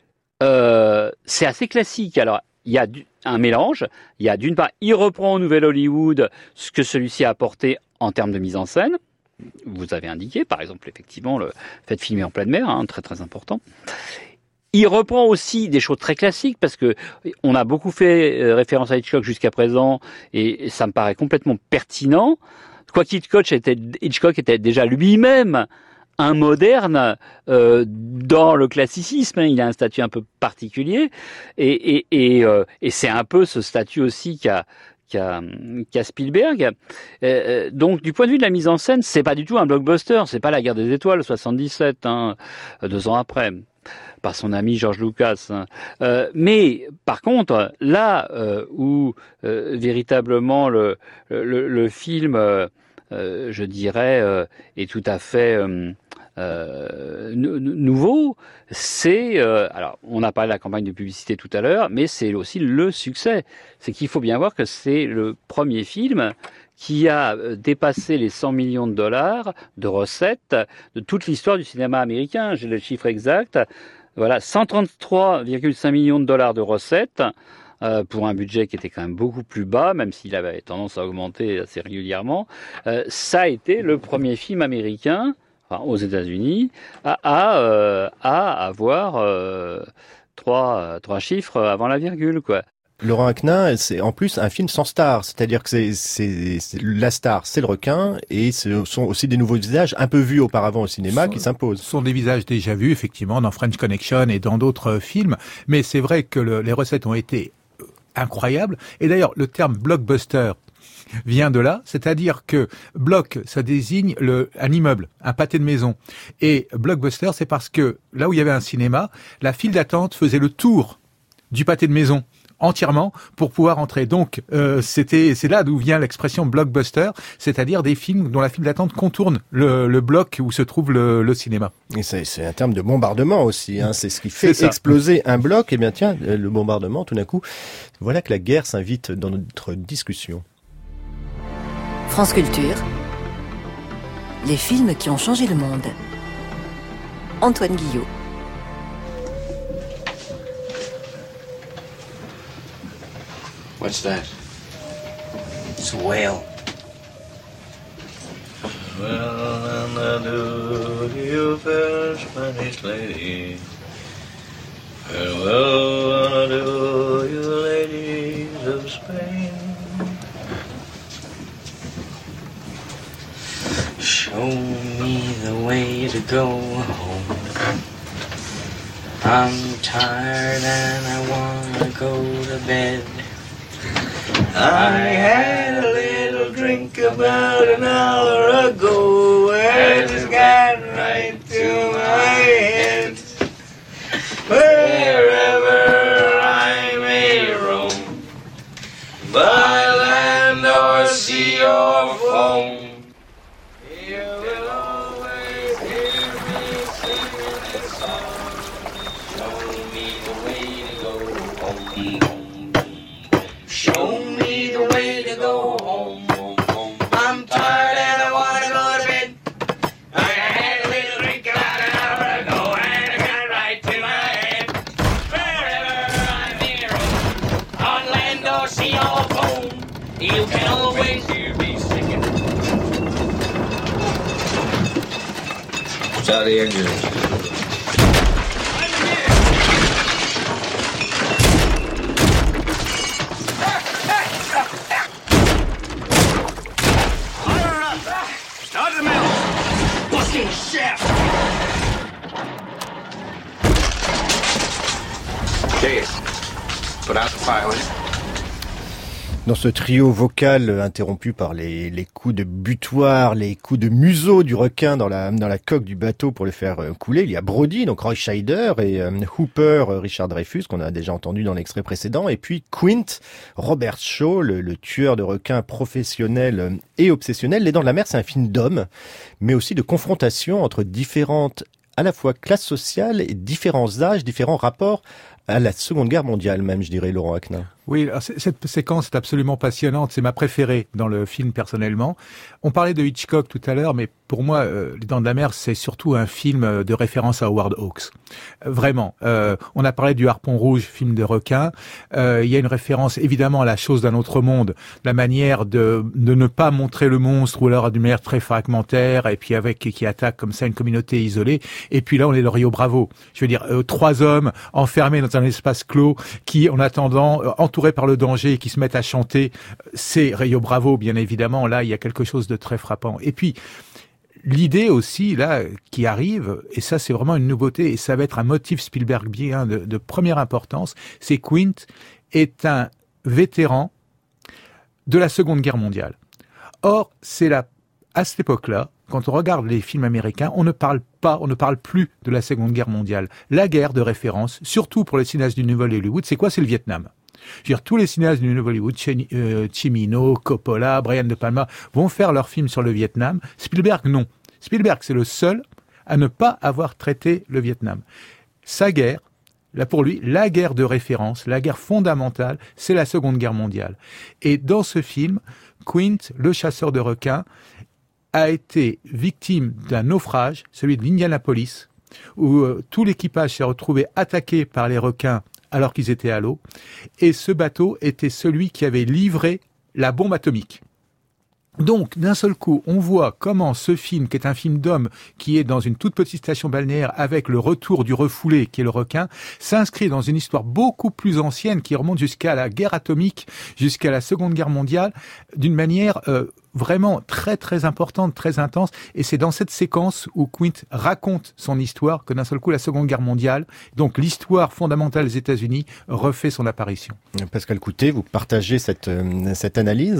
c'est assez classique. Alors, il y a un mélange. Il y a d'une part, il reprend au Nouvel Hollywood ce que celui-ci a apporté en termes de mise en scène. Vous avez indiqué, par exemple, effectivement, le fait de filmer en pleine mer, très très important. Il reprend aussi des choses très classiques parce que on a beaucoup fait référence à Hitchcock jusqu'à présent et ça me paraît complètement pertinent. Quoique Hitchcock était déjà lui-même un moderne dans le classicisme, il a un statut un peu particulier et c'est un peu ce statut aussi qu'a Spielberg. Donc du point de vue de la mise en scène, c'est pas du tout un blockbuster, c'est pas La Guerre des Étoiles 77, 2 ans après, par son ami George Lucas. Mais par contre, là où véritablement le film, je dirais, est tout à fait nouveau, c'est alors on a parlé de la campagne de publicité tout à l'heure, mais c'est aussi le succès. C'est qu'il faut bien voir que c'est le premier film qui a dépassé les 100 millions de dollars de recettes de toute l'histoire du cinéma américain. J'ai le chiffre exact. Voilà, 133,5 millions de dollars de recettes pour un budget qui était quand même beaucoup plus bas, même s'il avait tendance à augmenter assez régulièrement. Ça a été le premier film américain aux États-Unis, à avoir trois chiffres avant la virgule, quoi. Laurent Aknin, c'est en plus un film sans star, c'est-à-dire que c'est la star, c'est le requin, et ce sont aussi des nouveaux visages un peu vus auparavant au cinéma qui s'imposent. Ce sont des visages déjà vus, effectivement, dans French Connection et dans d'autres films, mais c'est vrai que les recettes ont été incroyables, et d'ailleurs, le terme blockbuster vient de là, c'est-à-dire que block, ça désigne un immeuble, un pâté de maison, et blockbuster, c'est parce que là où il y avait un cinéma, la file d'attente faisait le tour du pâté de maison entièrement pour pouvoir entrer. Donc c'est là d'où vient l'expression blockbuster, c'est-à-dire des films dont la file d'attente contourne le bloc où se trouve le cinéma. Et c'est un terme de bombardement aussi, hein. C'est ce qui fait exploser un bloc. Et bien tiens, le bombardement, tout d'un coup, voilà que la guerre s'invite dans notre discussion. France Culture, les films qui ont changé le monde. Antoine Guillot. What's that? It's a whale. Well, and do you fair Spanish lady? Farewell, do you ladies of Spain? Show me the way to go home. I'm tired and I wanna go to bed. I had a little drink about an hour ago, and it's got right to my head. Wherever I may roam, by land or sea or foam, you will always hear me singing this song. Show me the way to go home. Show me the way to go home. I'm tired and I wanna go to bed. I had a little drink about an hour ago and I got right to my head. Wherever I may roam, on land or sea or foam, you can always hear me singing. Start the engines. Put out the fire, will you? Dans ce trio vocal interrompu par les coups de butoir, les coups de museau du requin dans la coque du bateau pour le faire couler, il y a Brody, donc Roy Scheider, et Hooper, Richard Dreyfuss, qu'on a déjà entendu dans l'extrait précédent, et puis Quint, Robert Shaw, le tueur de requins professionnel et obsessionnel. Les Dents de la Mer, c'est un film d'hommes, mais aussi de confrontation entre différentes, à la fois classes sociales et différents âges, différents rapports à la Seconde Guerre mondiale même, je dirais, Laurent Aknin. Oui, alors cette séquence est absolument passionnante, c'est ma préférée dans le film personnellement. On parlait de Hitchcock tout à l'heure, mais pour moi, Les Dents de la Mer, c'est surtout un film de référence à Howard Hawks. Vraiment. On a parlé du Harpon Rouge, film de requin. Il y a une référence évidemment à La Chose d'un autre monde, la manière de ne pas montrer le monstre, ou alors d'une manière très fragmentaire, et puis qui attaque comme ça une communauté isolée. Et puis là, on est le Rio Bravo. Je veux dire, 3 hommes enfermés dans un espace clos, qui, en attendant, entourés par le danger et qui se mettent à chanter, c'est Rio Bravo, bien évidemment. Là, il y a quelque chose de très frappant. Et puis, l'idée aussi, là, qui arrive, et ça, c'est vraiment une nouveauté, et ça va être un motif Spielbergien de première importance, c'est Quint est un vétéran de la Seconde Guerre mondiale. Or, à cette époque-là, quand on regarde les films américains, on ne parle plus de la Seconde Guerre mondiale. La guerre de référence, surtout pour les cinéastes du Nouvel Hollywood, c'est quoi? C'est le Vietnam. Je veux dire, tous les cinéastes du Nouvel Hollywood, Cimino, Coppola, Brian De Palma, vont faire leurs films sur le Vietnam. Spielberg, non. Spielberg, c'est le seul à ne pas avoir traité le Vietnam. Sa guerre, là pour lui, la guerre de référence, la guerre fondamentale, c'est la Seconde Guerre mondiale. Et dans ce film, Quint, le chasseur de requins, a été victime d'un naufrage, celui de l'Indianapolis, où tout l'équipage s'est retrouvé attaqué par les requins alors qu'ils étaient à l'eau. Et ce bateau était celui qui avait livré la bombe atomique. Donc, d'un seul coup, on voit comment ce film, qui est un film d'homme, qui est dans une toute petite station balnéaire avec le retour du refoulé, qui est le requin, s'inscrit dans une histoire beaucoup plus ancienne, qui remonte jusqu'à la guerre atomique, jusqu'à la Seconde Guerre mondiale, d'une manière vraiment très très importante, très intense. Et c'est dans cette séquence où Quint raconte son histoire que d'un seul coup, la Seconde Guerre mondiale, donc l'histoire fondamentale des États-Unis, refait son apparition. Pascal Coutet, vous partagez cette analyse ?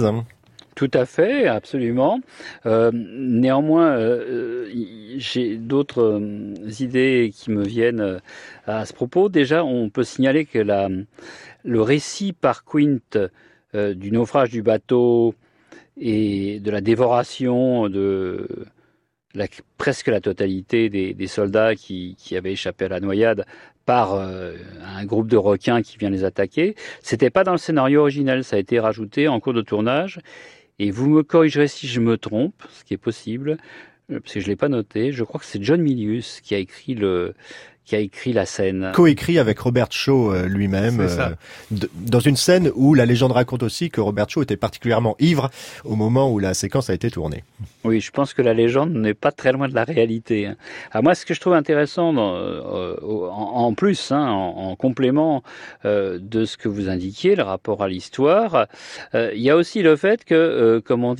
Tout à fait, absolument. Néanmoins, j'ai d'autres idées qui me viennent à ce propos. Déjà, on peut signaler que le récit par Quint du naufrage du bateau et de la dévoration de presque la totalité des soldats qui avaient échappé à la noyade par un groupe de requins qui vient les attaquer, c'était pas dans le scénario original, ça a été rajouté en cours de tournage. Et vous me corrigerez si je me trompe, ce qui est possible, parce que je l'ai pas noté. Je crois que c'est John Milius qui a écrit la scène. Coécrit avec Robert Shaw lui-même, dans une scène où la légende raconte aussi que Robert Shaw était particulièrement ivre au moment où la séquence a été tournée. Oui, je pense que la légende n'est pas très loin de la réalité. Alors moi, ce que je trouve intéressant en plus, en complément de ce que vous indiquiez, le rapport à l'histoire, il y a aussi le fait que,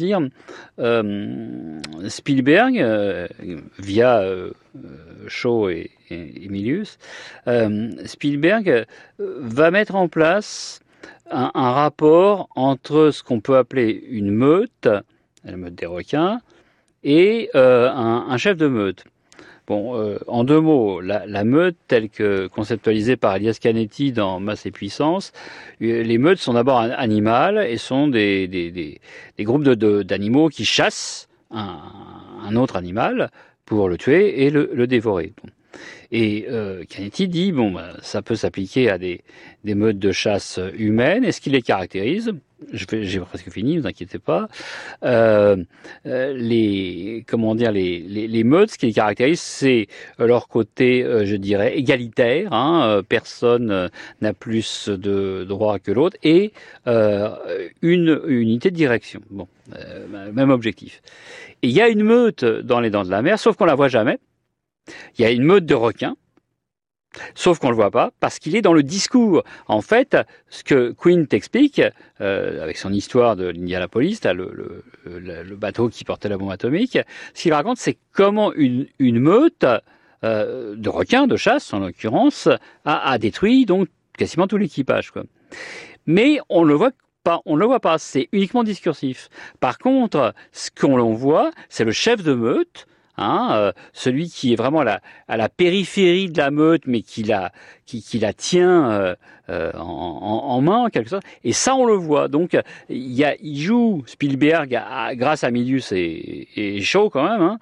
Spielberg, via Shaw et Milius, Spielberg va mettre en place un rapport entre ce qu'on peut appeler une meute, la meute des requins, et un chef de meute. Bon, en deux mots, la meute telle que conceptualisée par Elias Canetti dans Masse et Puissance, les meutes sont d'abord animales et sont des groupes d'animaux qui chassent un autre animal pour le tuer et le dévorer. Bon. Et Canetti dit, ça peut s'appliquer à des meutes de chasse humaines. Et ce qui les caractérise, j'ai presque fini, ne vous inquiétez pas, les meutes, ce qui les caractérise, c'est leur côté, je dirais, égalitaire. Personne n'a plus de droits que l'autre. Et une unité de direction. Bon, même objectif. Et il y a une meute dans Les Dents de la Mer, sauf qu'on la voit jamais. Il y a une meute de requins, sauf qu'on le voit pas, parce qu'il est dans le discours. En fait, ce que Quint explique, avec son histoire de l'Indianapolis, le bateau qui portait la bombe atomique, ce qu'il raconte, c'est comment une meute de requins, de chasse en l'occurrence, a détruit donc quasiment tout l'équipage, quoi. Mais on le voit pas, c'est uniquement discursif. Par contre, ce qu'on voit, c'est le chef de meute, celui qui est vraiment à la périphérie de la meute, mais qui la tient en main en quelque sorte. Et ça, on le voit. Donc, il joue Spielberg grâce à Milius et Shaw quand même.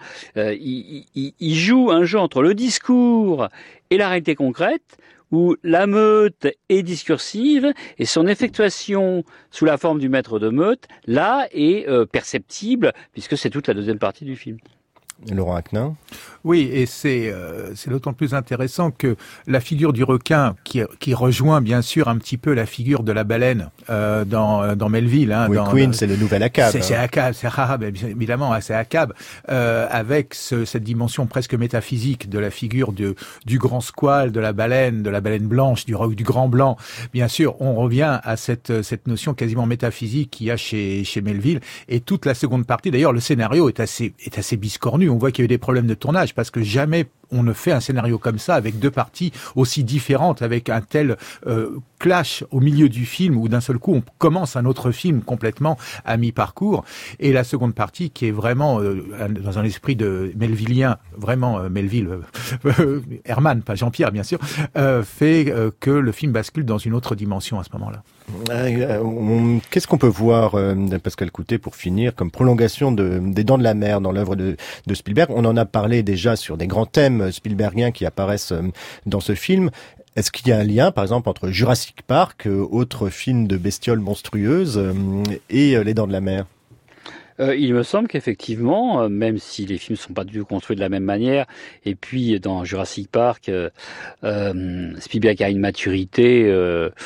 Il joue un jeu entre le discours et la réalité concrète, où la meute est discursive et son effectuation sous la forme du maître de meute, là, est perceptible, puisque c'est toute la deuxième partie du film. Laurent Aknin. Oui, et c'est d'autant plus intéressant que la figure du requin, qui rejoint bien sûr un petit peu la figure de la baleine dans Melville. Oui, Queen, c'est le nouvel ACAB. C'est ACAB, c'est Rahab, évidemment, c'est ACAB, avec cette dimension presque métaphysique de la figure du grand squale, de la baleine blanche, du grand blanc. Bien sûr, on revient à cette notion quasiment métaphysique qu'il y a chez Melville, et toute la seconde partie. D'ailleurs, le scénario est assez biscornu. On voit qu'il y a eu des problèmes de tournage parce que jamais on ne fait un scénario comme ça avec deux parties aussi différentes, avec un tel clash au milieu du film où d'un seul coup on commence un autre film complètement à mi-parcours, et la seconde partie qui est vraiment dans un esprit de Melvillien, vraiment Melville, Herman, pas Jean-Pierre bien sûr, fait que le film bascule dans une autre dimension à ce moment-là. Qu'est-ce qu'on peut voir, Pascal Coutet, pour finir, comme prolongation des Dents de la Mer dans l'œuvre de Spielberg? On en a parlé déjà sur des grands thèmes spielbergiens qui apparaissent dans ce film. Est-ce qu'il y a un lien, par exemple, entre Jurassic Park, autre film de bestioles monstrueuses, et Les Dents de la Mer? Il me semble qu'effectivement, même si les films ne sont pas du tout construits de la même manière, et puis dans Jurassic Park, Spielberg a une maturité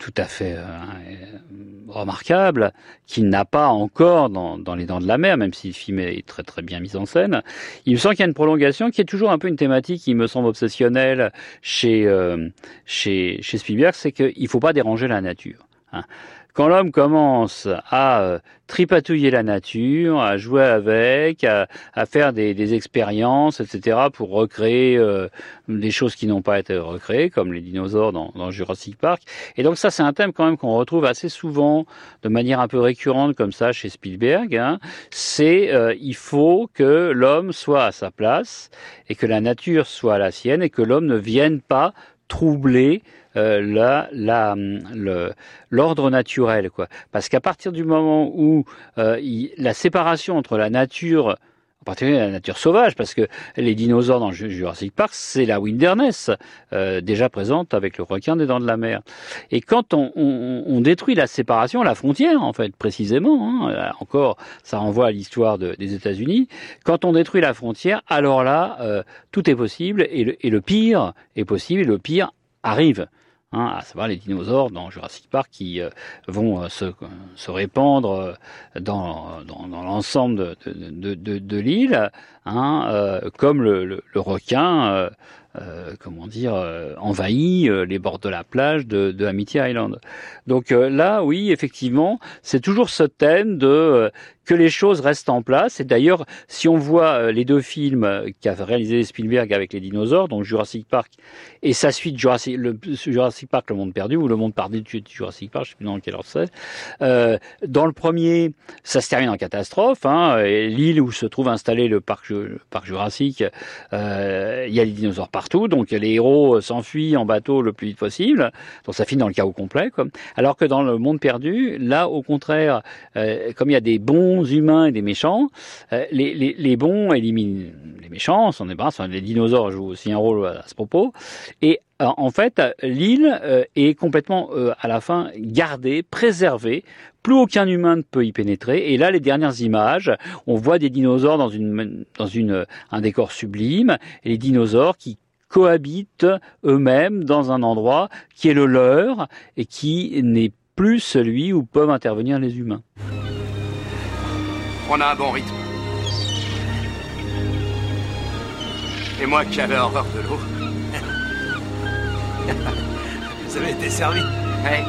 tout à fait remarquable, qu'il n'a pas encore dans Les Dents de la Mer, même si le film est très très bien mis en scène. Il me semble qu'il y a une prolongation qui est toujours un peu une thématique qui me semble obsessionnelle chez Spielberg, c'est qu'il faut pas déranger la nature. Hein. Quand l'homme commence à tripatouiller la nature, à jouer avec, à faire des expériences, etc., pour recréer des choses qui n'ont pas été recréées, comme les dinosaures dans Jurassic Park. Et donc ça, c'est un thème quand même qu'on retrouve assez souvent, de manière un peu récurrente comme ça chez Spielberg. Hein. C'est il faut que l'homme soit à sa place et que la nature soit à la sienne et que l'homme ne vienne pas troubler l'ordre naturel, quoi. Parce qu'à partir du moment où la séparation entre la nature, en particulier la nature sauvage, parce que les dinosaures dans Jurassic Park, c'est la wilderness déjà présente avec le requin des Dents de la Mer. Et quand on détruit la séparation, la frontière, en fait, précisément, hein, encore, ça renvoie à l'histoire des États-Unis. Quand on détruit la frontière, alors là, tout est possible et le pire est possible et le pire arrive. Hein, à savoir les dinosaures dans Jurassic Park qui vont se répandre dans l'ensemble de l'île, hein, comme le requin envahit les bords de la plage de Amity Island. Donc là, oui, effectivement, c'est toujours ce thème de que les choses restent en place. Et d'ailleurs, si on voit les deux films qu'a réalisé Spielberg avec les dinosaures, donc Jurassic Park et sa suite Jurassic Park, Le Monde Perdu, ou Le Monde Perdu de Jurassic Park, je sais plus dans quel ordre c'est. Dans le premier, ça se termine en catastrophe. Hein, et l'île où se trouve installé le parc Jurassique, il y a les dinosaures partout, donc les héros s'enfuient en bateau le plus vite possible. Donc ça finit dans le chaos complet, quoi. Alors que dans Le Monde Perdu, là, au contraire, comme il y a des bons humains et des méchants, les bons éliminent les méchants, s'en débarrassent. Les dinosaures jouent aussi un rôle à ce propos. Et en fait, l'île est complètement, à la fin, gardée, préservée. Plus aucun humain ne peut y pénétrer. Et là, les dernières images, on voit des dinosaures dans un décor sublime, et les dinosaures qui cohabitent eux-mêmes dans un endroit qui est le leur et qui n'est plus celui où peuvent intervenir les humains. On a un bon rythme. Et moi qui avais horreur de l'eau. Vous avez été servi. Hey.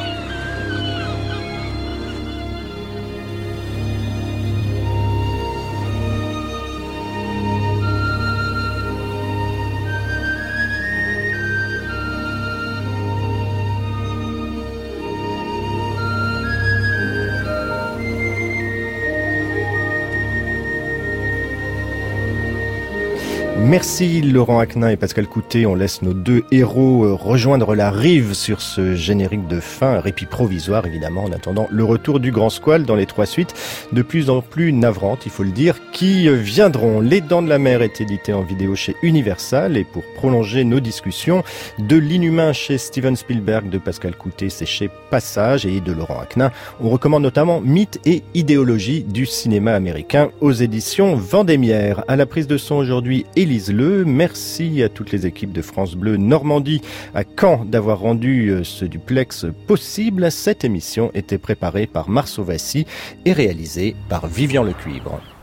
Merci Laurent Aknin et Pascal Coutet. On laisse nos deux héros rejoindre la rive sur ce générique de fin, un répit provisoire évidemment en attendant le retour du Grand Squale dans les 3 suites, de plus en plus navrantes, il faut le dire, qui viendront. Les Dents de la Mer est édité en vidéo chez Universal, et pour prolonger nos discussions, de l'Inhumain chez Steven Spielberg, de Pascal Coutet, c'est chez Passage, et de Laurent Aknin, on recommande notamment Mythe et idéologie du cinéma américain aux éditions Vendémiaire. À la prise de son aujourd'hui, Élise Le. Merci à toutes les équipes de France Bleu Normandie à Caen d'avoir rendu ce duplex possible. Cette émission était préparée par Marceau Vassy et réalisée par Vivian Lecuivre.